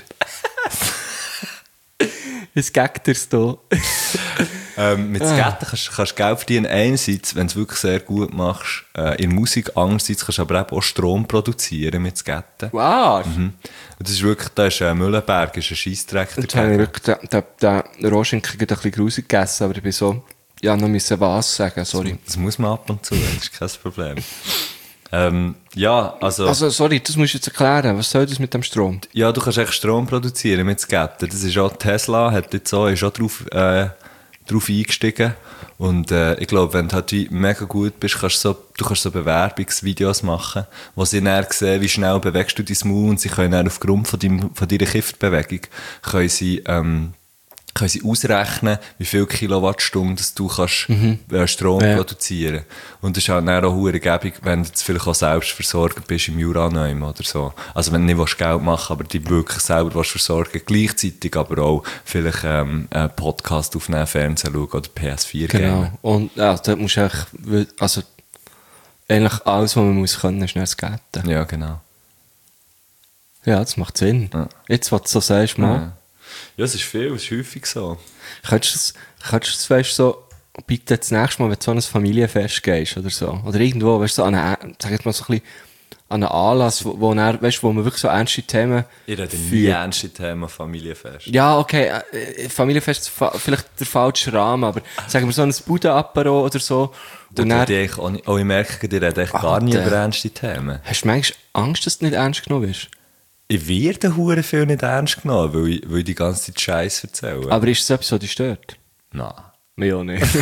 Was geht dir's da? Mit Skaten kannst du Geld verdienen. Einerseits, wenn du es wirklich sehr gut machst, in Musik. Andererseits kannst du aber auch Strom produzieren mit Skaten. Wow! Und das ist wirklich, da ist Mühlenberg, ist ein Scheissdreck. Jetzt habe ich wirklich den Rohschinken ein bisschen grusig gegessen, aber ich bin so, ja, noch müssen was sagen, sorry. Das muss man ab und zu, das ist kein Problem. Ja, also, sorry, das musst du jetzt erklären. Was soll das mit dem Strom? ja, du kannst echt Strom produzieren mit Skaten. Das ist auch Tesla, ist auch drauf eingestiegen. Und ich glaube, wenn du halt wie mega gut bist, du kannst so Bewerbungsvideos machen, wo sie dann sehen, wie schnell bewegst du dein Maul, und sie können dann aufgrund von deiner Kiftbewegung können sie ausrechnen, wie viel Kilowattstunden du kannst Strom produzieren. Und das ist halt dann auch verdammt gäbig, wenn du jetzt vielleicht auch selbst versorgt bist im Uranheim oder so. Also wenn du nicht Geld machen willst, aber dich wirklich selber versorgen, gleichzeitig aber auch vielleicht einen Podcast aufnehmen, Fernsehen schauen oder PS4 Genau. gamen. Und ja, dort musst du eigentlich alles, was man muss können, schnell skaten. Ja, genau. Ja, das macht Sinn. Ja. Jetzt, was du so sagst, mal. Ja, es ist viel, es ist häufig so. Könntest du das, weißt, so, bitte das nächste Mal, wenn du so an ein Familienfest gehst oder so, oder irgendwo, weißt du, so sag jetzt mal so ein bisschen, an einen Anlass, wo man wirklich so ernste Themen Ich rede nie ernste Themen Familienfest. Ja, okay, Familienfest ist vielleicht der falsche Rahmen, aber sagen wir so ein Budenapero oder so. Und dann, Ich merke, die reden echt gar nie über ernste Themen. hast du manchmal Angst, dass du nicht ernst genommen wirst? Ich werde hure viel nicht ernst genommen, weil ich die ganze Zeit Scheiß erzähle. Aber ist das etwas, was dich stört? Nein. Mir auch nicht.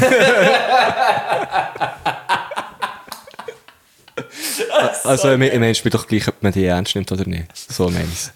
Also, ich meine, es spielt doch gleich, ob man die ernst nimmt oder nicht. So meine ich es.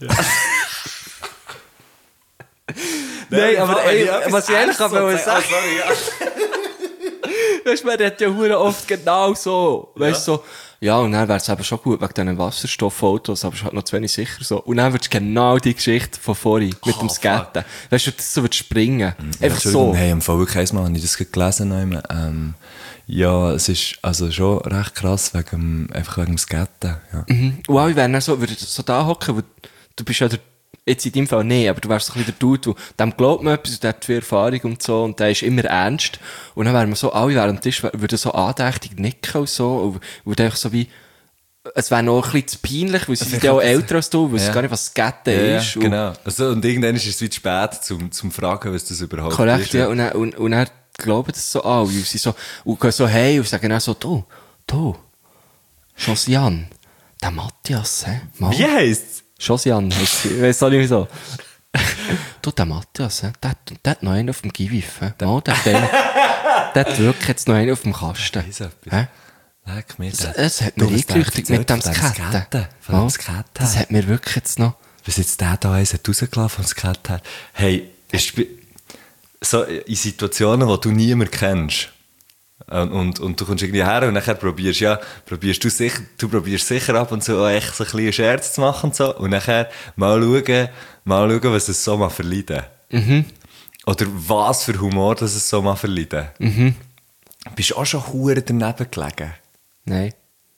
Nein, aber was ich eigentlich sagen weißt du, man hat ja hure oft genau so. Weißt du, so, ja, und dann wäre es eben schon gut wegen diesen Wasserstoffautos, aber es ist halt noch zu wenig sicher so. Und dann würdest du genau die Geschichte von vorhin mit dem Skaten. Weißt du, das so würdest springen. Einfach so. Hey, im Fall wirklich einmal habe ich das gelesen. Ja, es ist also schon recht krass wegen dem Skaten. Ja. Wow, ich wäre dann so, würde so da hocken, weil du bist ja jetzt in deinem Fall nicht, aber du wärst so ein bisschen der Dude, dem glaubt man etwas, der hat viel Erfahrung und so, und der ist immer ernst. Und dann wären wir so, alle während dem Tisch würden so andächtig nicken und so, und einfach so wie, es wäre noch ein bisschen zu peinlich, weil sie sind ja auch älter als du, weil sie gar nicht, was Skaten ist. Ja, genau. Also, und irgendwann ist es wie zu spät, zum fragen, was das überhaupt korrekt, ist. ja. Und dann glauben das so alle. Und sie so, und gehen so hey und sagen dann so, du, Josiane, der Matthias, hä? Mal. Wie heisst's? Josiane heisst sie, ich weiss auch nicht wieso. Du, der Matthias, der hat noch einen auf dem Givif, hä? Mal, der hat wirklich jetzt noch einen auf dem Kasten. Hä? Leck mir Es hat mir eingeleuchtet mit dem Skaten. Von dem Skaten. Das hat mir wirklich jetzt noch... Was jetzt der da eins hat rausgelassen vom Skaten. Hey, so in Situationen, wo du niemanden kennst, und du kommst irgendwie her und nachher probierst du sicher ab und zu auch echt so ein bisschen einen Scherz zu machen und so, und nachher mal schauen, was es so mal verleiden. Oder was für Humor das es so mal verleiden. Bist du auch schon hure daneben gelegen? Nein.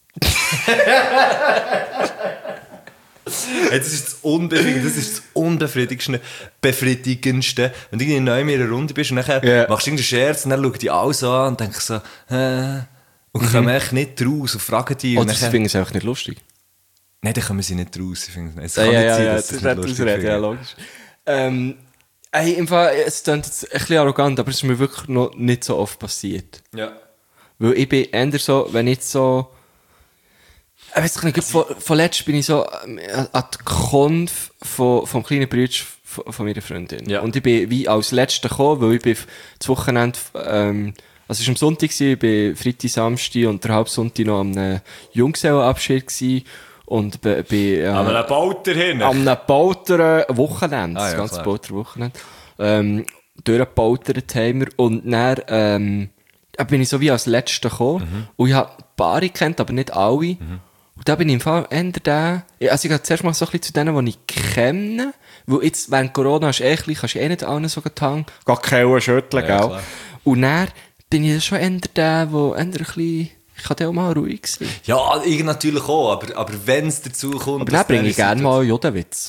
Hey, das ist das Unbefriedigendste. Wenn du irgendwie neu in einer Runde bist und nachher machst du irgendeinen Scherz und dann schauen die alle so an und denkst so, und kommen echt nicht raus und fragen die. Oder sie finden es einfach nicht lustig. Nein, dann kommen sie nicht raus. Es kann nicht sein, dass sie es nicht lustig finden. Ja, logisch. Hey, im Fall, es klingt jetzt ein bisschen arrogant, aber es ist mir wirklich noch nicht so oft passiert. Ja. Weil ich bin eher so, wenn ich so... Ich weiss nicht, von letztem bin ich so an die Konf vom kleinen Bruder von meiner Freundin. Ja. Und ich bin wie als Letzter gekommen, weil ich bin das Wochenende... also es war am Sonntag, ich war Freitag, Samstag und der Halbsonntag noch am Junggesellenabschied gewesen. Und bei An einem Bauter hin. An einem Bauter Wochenende. Ah, das ja, ganze klar. Bauter Wochenende. Durchgebautert haben wir. Und dann bin ich so wie als Letzter gekommen. Und ich habe ein paar gekannt, aber nicht alle. Und da bin ich im Fall eher der... Also ich gehe zuerst mal so ein bisschen zu denen, die ich kenne. Weil jetzt während Corona ist kannst du nicht allen so getan. Gar keine schütteln, Ja, gell? klar. Und dann bin ich schon eher der ein bisschen... Ich kann dann auch mal ruhig sein. Ja, ich natürlich auch, aber wenn es dazu kommt... Aber dann bringe ich gerne mal einen Jodenwitz.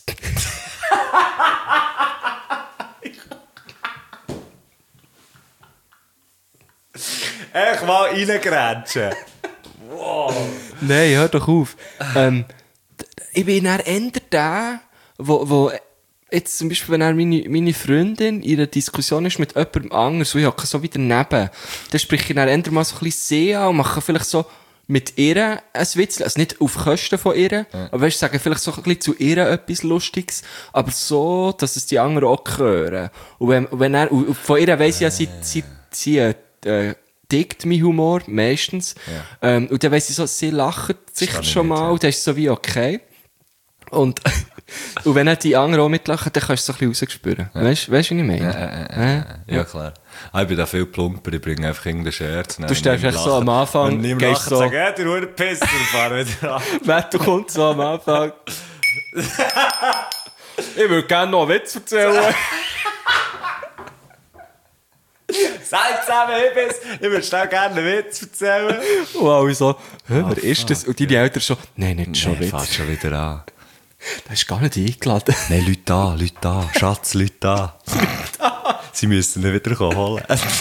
Echt mal reingrätschen. Nein, hör doch auf. Ich bin dann eher der, wo jetzt zum Beispiel, wenn er meine Freundin in einer Diskussion ist mit jemandem anderes, und ich hocke so wieder neben, dann spreche ich dann eher mal so ein bisschen sie an und mache vielleicht so mit ihr ein Witz, also nicht auf Kosten von ihr, aber weißt, sage vielleicht so ein bisschen zu ihr etwas Lustiges, aber so, dass es die anderen auch hören. Und und von ihr weiss ich ja, sie deckt mein Humor, meistens. Ja. Und dann weiss ich so, sie lacht sicher schon mal, und dann ist es so wie okay. Und wenn dann die anderen auch mitlachen, dann kannst du es so ein bisschen rausspüren. Ja. Weißt du, wie ich meine? Ja, klar. Ich bin da viel plumper, ich bringe einfach irgendeinen Scherz. Du stehst vielleicht so am Anfang, gehst so... Sag, der Hure Pisser, fahr wieder an. Wetter kommt so am Anfang. Ich würde gerne noch einen Witz erzählen. Seid zusammen, ich würde schnell gerne einen Witz erzählen. Und alle so, wer ist das? Und deine Eltern so, nein, nicht schon wieder. Fährt schon wieder an. Das ist gar nicht eingeladen. Nein, Leute da, Schatz, Leute da. Sie müssen ihn wieder holen.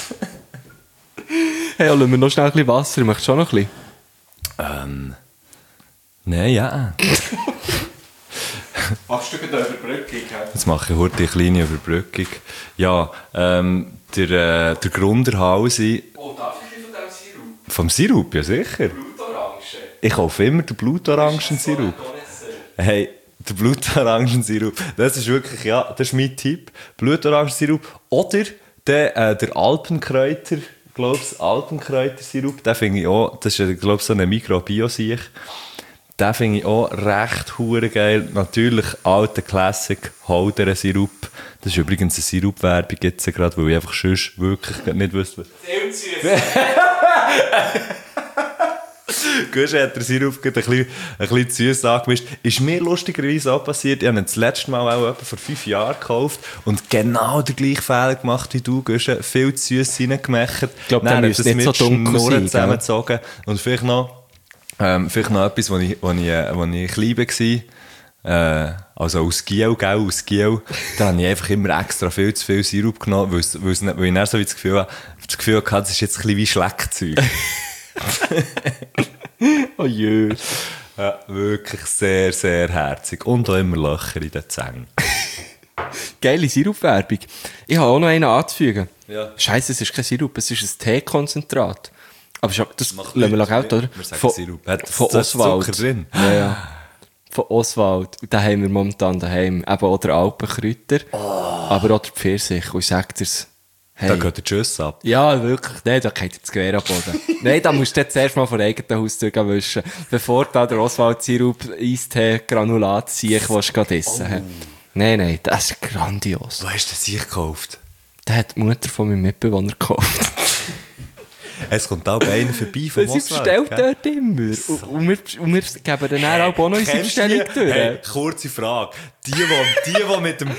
Hey, lassen wir noch schnell ein bisschen Wasser. Möchtest du auch noch ein bisschen? Nein, ja. Machst du eine Überbrückung? Jetzt mache ich heute eine kleine Überbrückung. Ja, der Grunderhausi... Oh, darf ich von diesem Sirup? Vom Sirup, ja sicher. Blutorange. Ich kaufe immer den Blutorangensirup. Hey, der Blutorangensirup, das ist wirklich, ja, das ist mein Tipp. Blutorangensirup oder der Alpenkräuter, Alpenkräutersirup, den finde ich auch, das ist, glaube ich, so eine Mikro-Bio-Siech. Den finde ich auch recht hure geil. Natürlich alter Classic, Holder-Sirup. Das ist übrigens eine Sirup-Werbung jetzt gerade, weil ich einfach sonst wirklich nicht wüsste. Sehr süß. Gusch hat der Sirup ein bisschen zu süß angemischt. Ist mir lustigerweise auch passiert. Ich habe ihn das letzte Mal auch etwa vor 5 Jahren gekauft und genau den gleichen Fehler gemacht wie du, Gusch. Viel zu süß reingemacht. Ich glaube, der müsste nicht so dunkel sein. Zusammengezogen. Und vielleicht noch etwas, wo ich klein war. Also aus Giel, gell, aus Giel. Da habe ich einfach immer extra viel zu viel Sirup genommen, weil ich dann so wie das Gefühl hatte, das ist jetzt ein bisschen wie Schleckzeug. Oh jö. Ja, wirklich sehr, sehr herzig. Und auch immer Löcher in den Zähnen. geile Sirupwerbung. Ich habe auch noch einen anzufügen. Ja. Scheiße, es ist kein Sirup, es ist ein Teekonzentrat. Aber das Macht lassen wir nichts, Geld, oder? wir sagen Sirup. Hat Von das Oswald. Zucker drin? Ja. Von Oswald. Und den haben wir momentan daheim. Eben auch der Alpenkräuter, aber auch der Pfirsich. Und ich sag dir's, hey. Da geht der Tschüss ab. Ja, wirklich. Nein, da geht jetzt Gewehr am Boden. Nein, da musst du jetzt zuerst mal vor der eigenen Haustür wischen, bevor da der Oswald-Sirup, Eistee, Granulat ziehst, was du gerade essen. Nein, das ist grandios. Wo hast du das sich gekauft? Den hat die Mutter von meinem Mitbewohner gekauft. Es kommt auch einer vorbei vom Sie bestellt dort immer. Und wir geben dann auch noch unsere Bestellung durch. Hey, kurze Frage. Die mit dem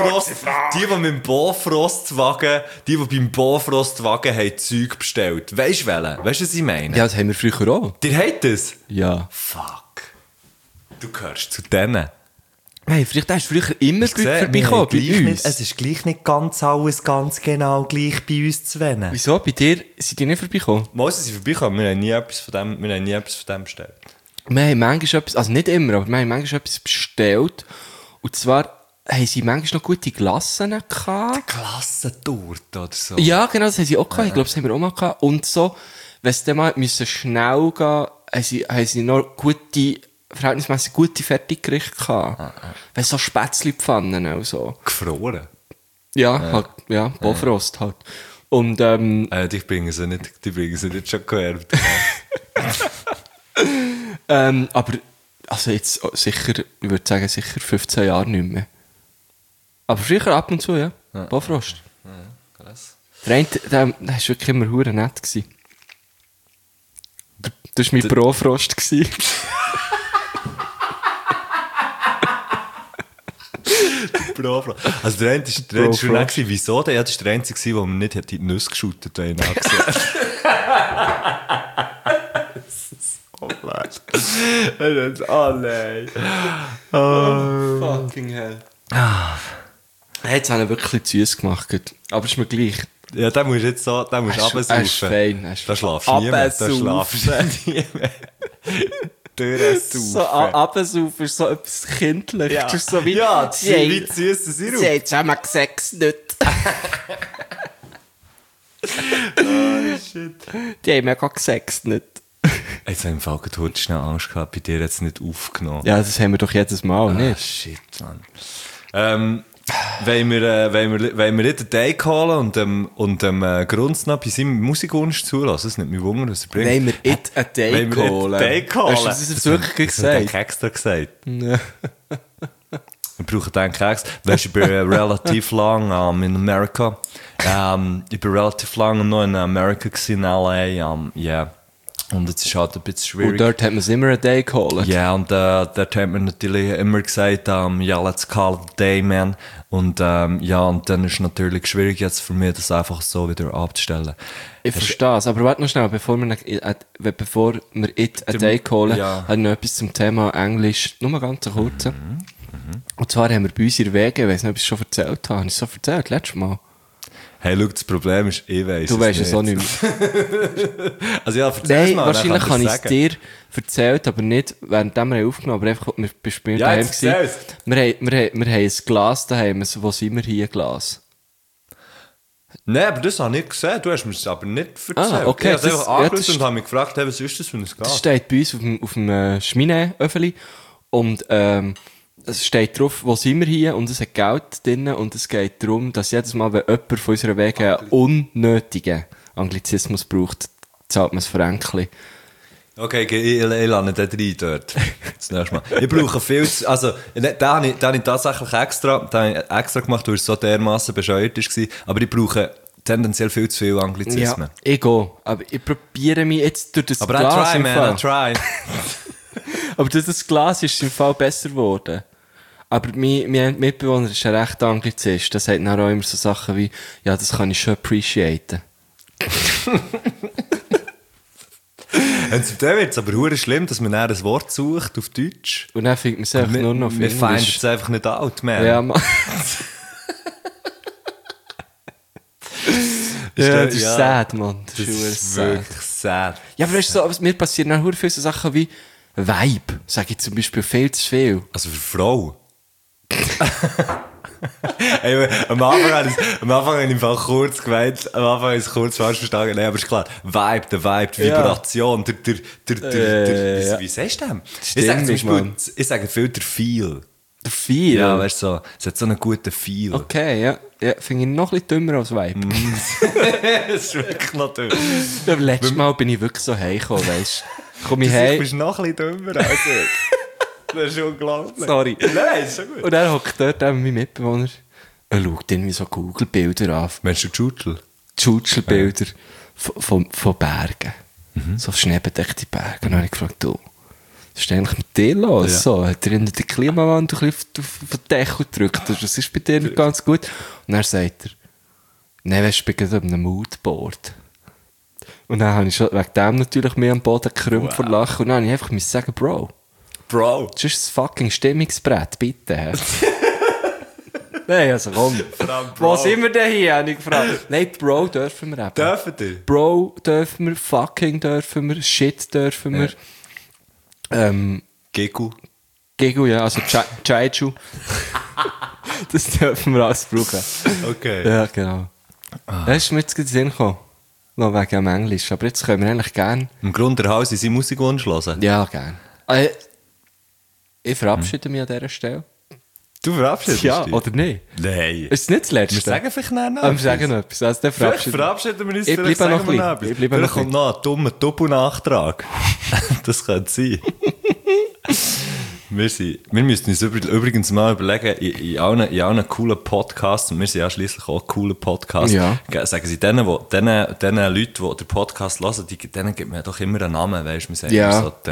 Bofrostwagen, die beim Bofrostwagen haben Zeug bestellt. Weisst du welchen? Weisst du, was ich meine? Ja, das haben wir früher auch. Dir habt das? Ja. Fuck. Du gehörst zu denen. Hey, vielleicht hast du früher immer vorbeikommen bei uns. Es ist gleich nicht ganz alles ganz genau gleich bei uns zu wennen. Wieso? Bei dir sind die nicht vorbeikommen? Muss sie vorbeikommen? Wir haben nie etwas von dem bestellt. Wir haben manchmal etwas, also nicht immer, aber wir haben manchmal etwas bestellt. Und zwar haben sie manchmal noch gute Glassen gehabt. Klassentorte oder so. Ja, genau, das haben sie auch gehabt. Ich glaube, das haben wir auch mal gehabt. Und so, wenn es dann mal schnell gehen musste, haben sie noch verhältnismäßig gute Fertiggerichte gehabt. Wenn so Spätzli-Pfannen und so. Gefroren. Ja, halt, ja, Bofrost halt. Und, Die bringen sie nicht schon gehört. aber, also jetzt sicher, ich würde sagen, sicher 15 Jahre nicht mehr. Aber früher ab und zu, ja. Bofrost. Ja, krass. Der eine, der war wirklich immer hure nett gewesen. Das war mein Profrost gewesen. Also der eine war schon nett gewesen. Wieso? Der war der Einzige, der mir nicht in die Nüsse geschüttet hat. Oh nein. Fucking hell. Jetzt haben wir wirklich zu süß gemacht. Aber ist mir gleich. Ja, den musst du jetzt so, den musst du Er ist fein. Da schlafst du nie mehr. Da schlafst du nie mehr. So absaufen ist so etwas Kindliches. Ja. Das ist so wie, Ja, sie wie haben- süßer Sirup. Sie haben zusammen gesagt, nicht. Shit. Die haben mega gesagt, nicht. Jetzt habe ich im Fall gerade heute schnell Angst gehabt, bei dir jetzt nicht aufgenommen. Ja, das haben wir doch jedes Mal, nicht? Shit, Mann. Wollen wir nicht einen Take holen und Grunz noch bei seinem Musikwunsch zulassen? Das nimmt mich wunder, was er bringt. Wollen wir jetzt einen Take holen? Hast du das jetzt wirklich Das hat gesagt? er extra gesagt. Wir brauchen den Keks. Weißt du, ich bin relativ lang in Amerika. Ich bin relativ lang noch in Amerika gewesen, in L.A. Yeah. Und jetzt ist halt ein bisschen schwierig. Und dort hat man es immer einen Day geholt. Ja, und dort hat man natürlich immer gesagt, ja, let's call it a day, man. Und ja, und dann ist es natürlich schwierig jetzt für mich, das einfach so wieder abzustellen. Ich verstehe es, aber warte noch schnell, bevor wir it a day holen, Ja. habe ich noch etwas zum Thema Englisch, nur mal ganz kurz. Und zwar haben wir bei uns in der Wege, ich weiss nicht, ob ich es schon erzählt habe, habe ich es so erzählt, letztes Mal? Hey, schau, das Problem ist, ich weiss Du weißt es auch nicht mehr. Also ja, erzähl's Nein, mal, wahrscheinlich dann habe ich kann es dir erzählt, aber nicht, während wir aufgenommen haben, aber einfach, wir waren Ja, daheim jetzt gewesen. erzähl's. Wir haben ein Glas daheim, wo sind wir hier, Glas? Nein, aber das habe ich gesehen, du hast mir es aber nicht erzählt. Okay, Ich habe das- einfach ja, angeschaut das- und habe mich gefragt, hey, was ist das für ein Das Gas? steht bei uns auf dem Schmineöffeli und es steht drauf, wo sind wir hier und es hat Geld drin und es geht darum, dass jedes Mal, wenn jemand von unserer Wege einen unnötigen Anglizismus braucht, zahlt man es Fränkli. Okay, ich lande den rein dort. Das nächste Mal. Ich brauche viel zu, also, da habe ich tatsächlich extra gemacht, weil es so dermassen bescheuert war. Aber ich brauche tendenziell viel zu viel Anglizismen. Ja, ich gehe. Aber ich probiere mich jetzt durch das Aber Glas I try, im Fall. man, I try. Aber durch das Glas ist es im Fall besser geworden. Aber mein Mitbewohner ist ein rechter Anglizist. Der sagt dann auch immer so Sachen wie, ja, das kann ich schon appreciaten. Und dann wird es aber verdammt schlimm, dass man dann ein Wort sucht auf Deutsch. Und dann findet man es einfach nur noch auf Wir finden Englisch. es einfach nicht out, man. Ja, Mann. Ja, das ist ja. sad, Mann. Das, Das ist ist sad. wirklich sad. Ja, aber weißt du, so, aber mir passieren dann verdammt viele so Sachen wie Vibe, sage ich zum Beispiel viel zu viel. Also für Frau. Ey, am Anfang habe ich einfach kurz gemeint, am Anfang habe ich es kurz falsch verstanden. Nein, aber ist klar. Der Vibe, die Vibration, wie sagst du das? Ich sage zum Beispiel, ich sage viel der Feel. Der Feel? Ja, weißt du, so, es hat so einen guten Feel. Okay, ja. Ja, finde ich noch ein bisschen dümmer als Vibe. Das ist wirklich noch dümmer. Ja, letztes Mal bin ich wirklich so heimgekommen, weißt du. Komm ich Du heim. bist noch ein bisschen dümmer als ich. Das ist unglaublich. Sorry. Nein, ist schon gut. Und dann hockt dort eben mein Mitbewohner. Er schaut irgendwie so Google-Bilder an. Meinst du Jutl? Schutzelbilder von Bergen. So schneebedeckte Berge. Und dann habe ich gefragt, du, was ist eigentlich mit dir los? Ja. So, hat er in den Klimawandel ein bisschen auf den Deckel gedrückt? Das ist bei dir nicht ganz gut. Und dann sagt er, nein, weißt du, ich bin gerade auf einem Moodboard. Und dann habe ich schon wegen dem natürlich mehr am Boden gekrümmt vor Lachen. Und dann habe ich einfach sagen, Bro, das ist ein fucking Stimmungsbrett, bitte. hä? Nein, also komm. Wo sind wir denn hier, habe ich gefragt. Nein, Bro dürfen wir eben. Dürfen die? Bro dürfen wir, fucking dürfen wir, shit dürfen wir. Gegu. Gegu, ja, also Chaiju. Das dürfen wir alles brauchen. Okay. Ja, genau. Das ist mir jetzt gerade in den Sinn gekommen. Noch wegen dem Englisch. Aber jetzt können wir eigentlich gerne... Im Grunde der Haus in seine Musikwunsch hören. Ja, gerne. Ich verabschiede mich an dieser Stelle. Du verabschiedest Ja, dich? oder nicht? Nein. Ist es nicht das Letzte? Wir sagen vielleicht noch Wir sagen noch etwas. Also, dann Vielleicht verabschieden verabschieden wir uns, Ich vielleicht bleibe noch sagen wir ein etwas. bisschen. Ich bleibe Vielleicht noch kommt noch ein dummer Doppelnachtrag. Das könnte sein. Wir müssen uns übrigens mal überlegen, in allen coolen Podcasts, und wir sind ja schliesslich auch coole Podcasts, Ja. sagen sie denen Leuten, die den Podcast hören, denen gibt man doch immer einen Namen, weißt du, wir sagen Ja. so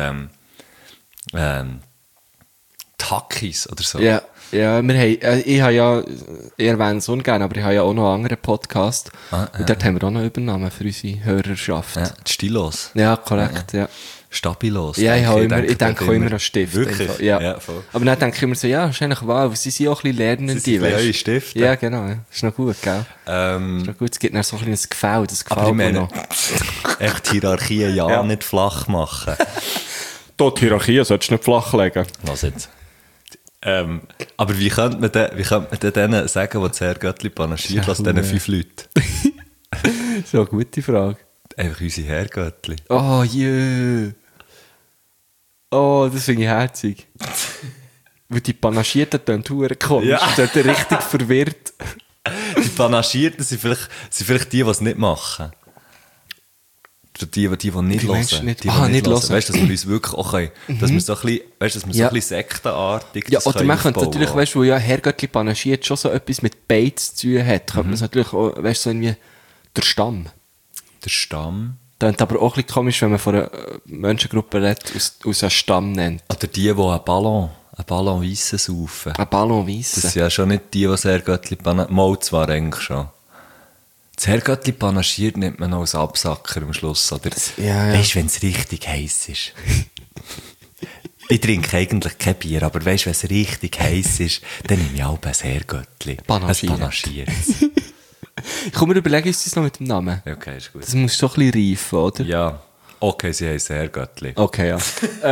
Takis oder so. Ja, ja, ich habe ja, ich erwähne es ungern, aber ich habe ja auch noch einen anderen Podcast. Und dort haben wir auch noch Übernahmen für unsere Hörerschaft. Ja, Stilos. Ja, korrekt, ja. Stabilos. Ja, ich denke dort auch immer an Stift. Wirklich? Einfach. Ja. Ja, voll. Aber dann denke ich immer so, ja, wahrscheinlich wow, sie sind auch ein bisschen Lernende. Sie sind weißt du. eure Stifte. Ja, genau, ja. Ist noch gut, gell? Ist noch gut, es gibt dann so ein kleines Gefälle, das gefällt Aber ich mir meine, noch. echt Hierarchien ja nicht flach machen. Dort die Hierarchie solltest du nicht flachlegen. Was jetzt? Aber wie könnte man denn denen sagen, die das Herr Göttli panaschiert, Ja, lassen, diesen 5 Leuten? So eine gute Frage. Einfach unsere Herr Göttli. Oh, jö. Oh, das finde ich herzig. Weil die Panaschierten dann verdammt komisch. Ja. Die sind richtig verwirrt. Die Panaschierten sind vielleicht die es nicht machen. Die nicht Wie meinst du hören. nicht? Die Nicht hören. hören. Weißt du, dass wir uns wirklich auch können, dass wir so ein bisschen, weißt du, dass wir so Ja. ein bisschen sektenartig Ja, das oder können man könnte aufbauen. natürlich, weißt du, wo ja Herrgöttli panaschiert schon so etwas mit Bates zu tun hat, könnte man es natürlich auch, weißt du, so irgendwie der Stamm. Der Stamm. Das ist aber auch ein bisschen komisch, wenn man von einer Menschengruppe redet, aus einem Stamm nennt. Oder die einen Ballon Weissen saufen. Ein Ballon Das weiss. sind ja schon nicht die das Herrgöttli panaschiert. Mal zwar eigentlich schon. Das Herrgöttli panaschiert nimmt man noch als Absacker am Schluss. Oder? ja. Weißt du, wenn es richtig heiß ist? Ich trinke eigentlich kein Bier, aber weißt du, wenn es richtig heiß ist, dann nehme ich auch ein Herrgöttli. Panaschiert. Ein Panaschiert. Komm, wir überlegen uns das noch mit dem Namen. Okay, ist gut. Das muss so ein bisschen reifen, oder? Ja. Okay, sie heißen Herrgöttli. Okay, ja.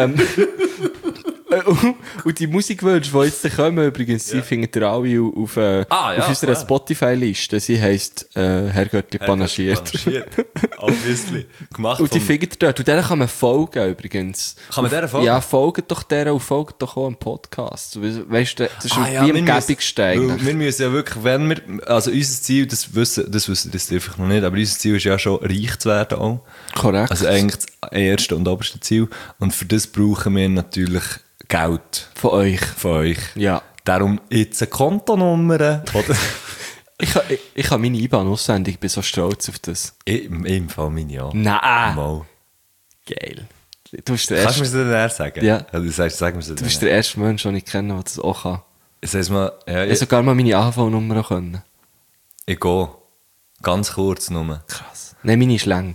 Und die Musikwünsche, die jetzt kommen, übrigens, die findet ihr alle auf unserer klar. Spotify-Liste. Sie heisst Herrgöttli panaschiert. Obviously. Gemacht Und die vom- findet ihr dort. Und denen kann man folgen, übrigens. Kann man dieser folgen? Ja, folgt doch deren und folgt doch auch im Podcast. Weißt du, das ist wie wir am müssen- gäbigsten weil eigentlich. Wir müssen ja wirklich, wenn wir, also unser Ziel, das wissen das einfach noch nicht, aber unser Ziel ist ja schon, reich zu werden auch. Korrekt. Also eigentlich das erste und oberste Ziel. Und für das brauchen wir natürlich Geld Von euch. von euch. Ja. Darum jetzt eine Kontonummer. Oder? Ich habe meine IBAN auswendig, ich bin so stolz auf das. Im Fall meine ja. Nein! Mal. Geil. Du bist der Kannst du mir erste, das dann eher sagen? Ja. Also, sag mir das du dann bist eher. der erste Mensch, den ich kenne, der das auch kann. Sag's mal, ja, Ich habe sogar mal meine AHV-Nummer auch können. ich gehe. Ganz kurz nur. Krass. Nein, meine ist lang.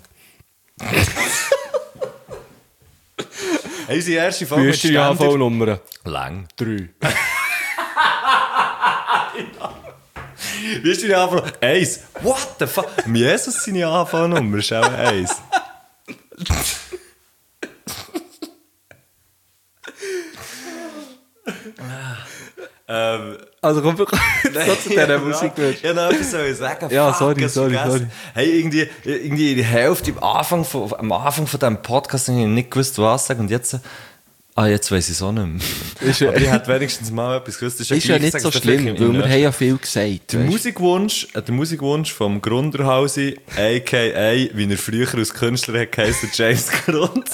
Hey, unsere erste Folge mit die Ständer. AHV-Nummer? Lang. 3. Wie ist deine AV? 1. What the fuck? Jesus, seine AV-Nummer ist auch 1. Also komm, so zu dieser Musik. Ja, noch etwas soll ich sagen. Ja, Fuck, sorry. Hey, irgendwie die Hälfte am Anfang von diesem Podcast habe ich nicht gewusst, was sagen. Und jetzt weiss ich es auch nicht mehr. Aber ich hätte wenigstens mal etwas gewusst. Das ist ja nicht so schlimm, weil wir haben ja viel gesagt. Der Musikwunsch vom Grunderhausi, a.k.a. wie er früher als Künstler hat geheißen, James Grund.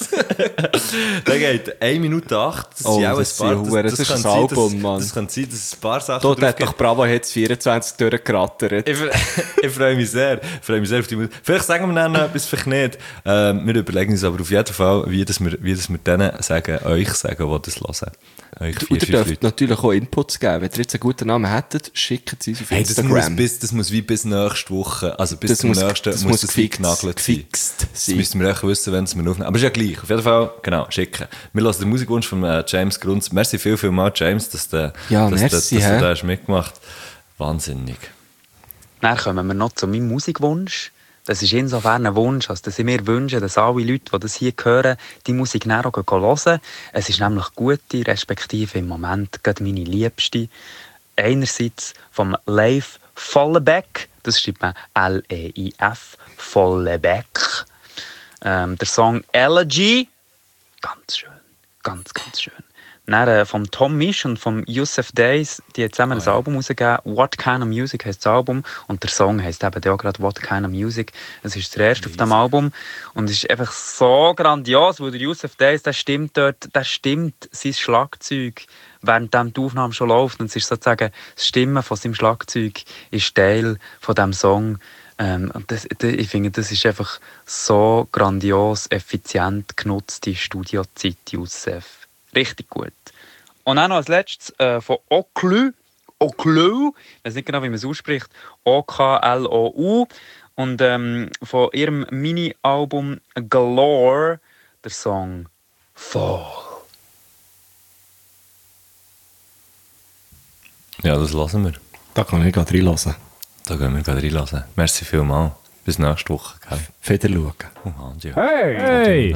Der geht 1 Minute 8. Das sind auch das ist ein Album, Mann. Das kann sein, dass es ein paar Sachen Dort hat doch Bravo jetzt 24 durchgerattert. Ich freue mich sehr auf die Musik. Vielleicht sagen wir dann noch etwas, vielleicht nicht. Wir überlegen uns aber auf jeden Fall, wie wir denen sagen, euch sagen, die das hören. Und ihr dürft natürlich auch Inputs geben. Wenn ihr jetzt einen guten Namen hättet, schickt sie uns auf Instagram. Das muss wie bis nächste Woche, also bis zum nächsten, muss das geknagelt sein. Das müssen wir auch wissen, wenn es wir aufnehmen. Aber ist ja gleich. Auf jeden Fall, genau, schicken. Wir hören den Musikwunsch von James Grund. Merci viel mal, James, dass du da hast mitgemacht. Wahnsinnig. Dann kommen wir noch zu meinem Musikwunsch. Das ist insofern ein Wunsch, als dass ich mir wünsche, dass alle Leute, die das hier hören, die Musik näher auch hören. Es ist nämlich gute, respektive im Moment gerade meine Liebste. Einerseits vom Leif Vollebeck, das schreibt man L-E-I-F, Vollebeck. Der Song Elegy, ganz schön, ganz schön. Dann vom Tom Misch und vom Yusuf Days, die haben zusammen ein Album rausgegeben. What Kind of Music heisst das Album. Und der Song heisst eben auch gerade What Kind of Music. Es ist der erste auf dem Album. Und es ist einfach so grandios, weil der Yusuf Days, der stimmt sein Schlagzeug, während die Aufnahme schon läuft. Und es ist sozusagen, das Stimmen von seinem Schlagzeug ist Teil von diesem Song. Und ich finde, das ist einfach so grandios, effizient genutzte Studiozeit, Yusuf. Richtig gut. Und auch noch als letztes von Oklou. Ich weiß nicht genau, wie man es ausspricht. O-K-L-O-U. Und von ihrem Mini-Album Galore der Song Fall. Ja, das lassen wir. Da kann ich gerade reinhören. Da gehen wir gerade reinhören. Merci vielmals. Bis nächste Woche. Feder schauen. Hey!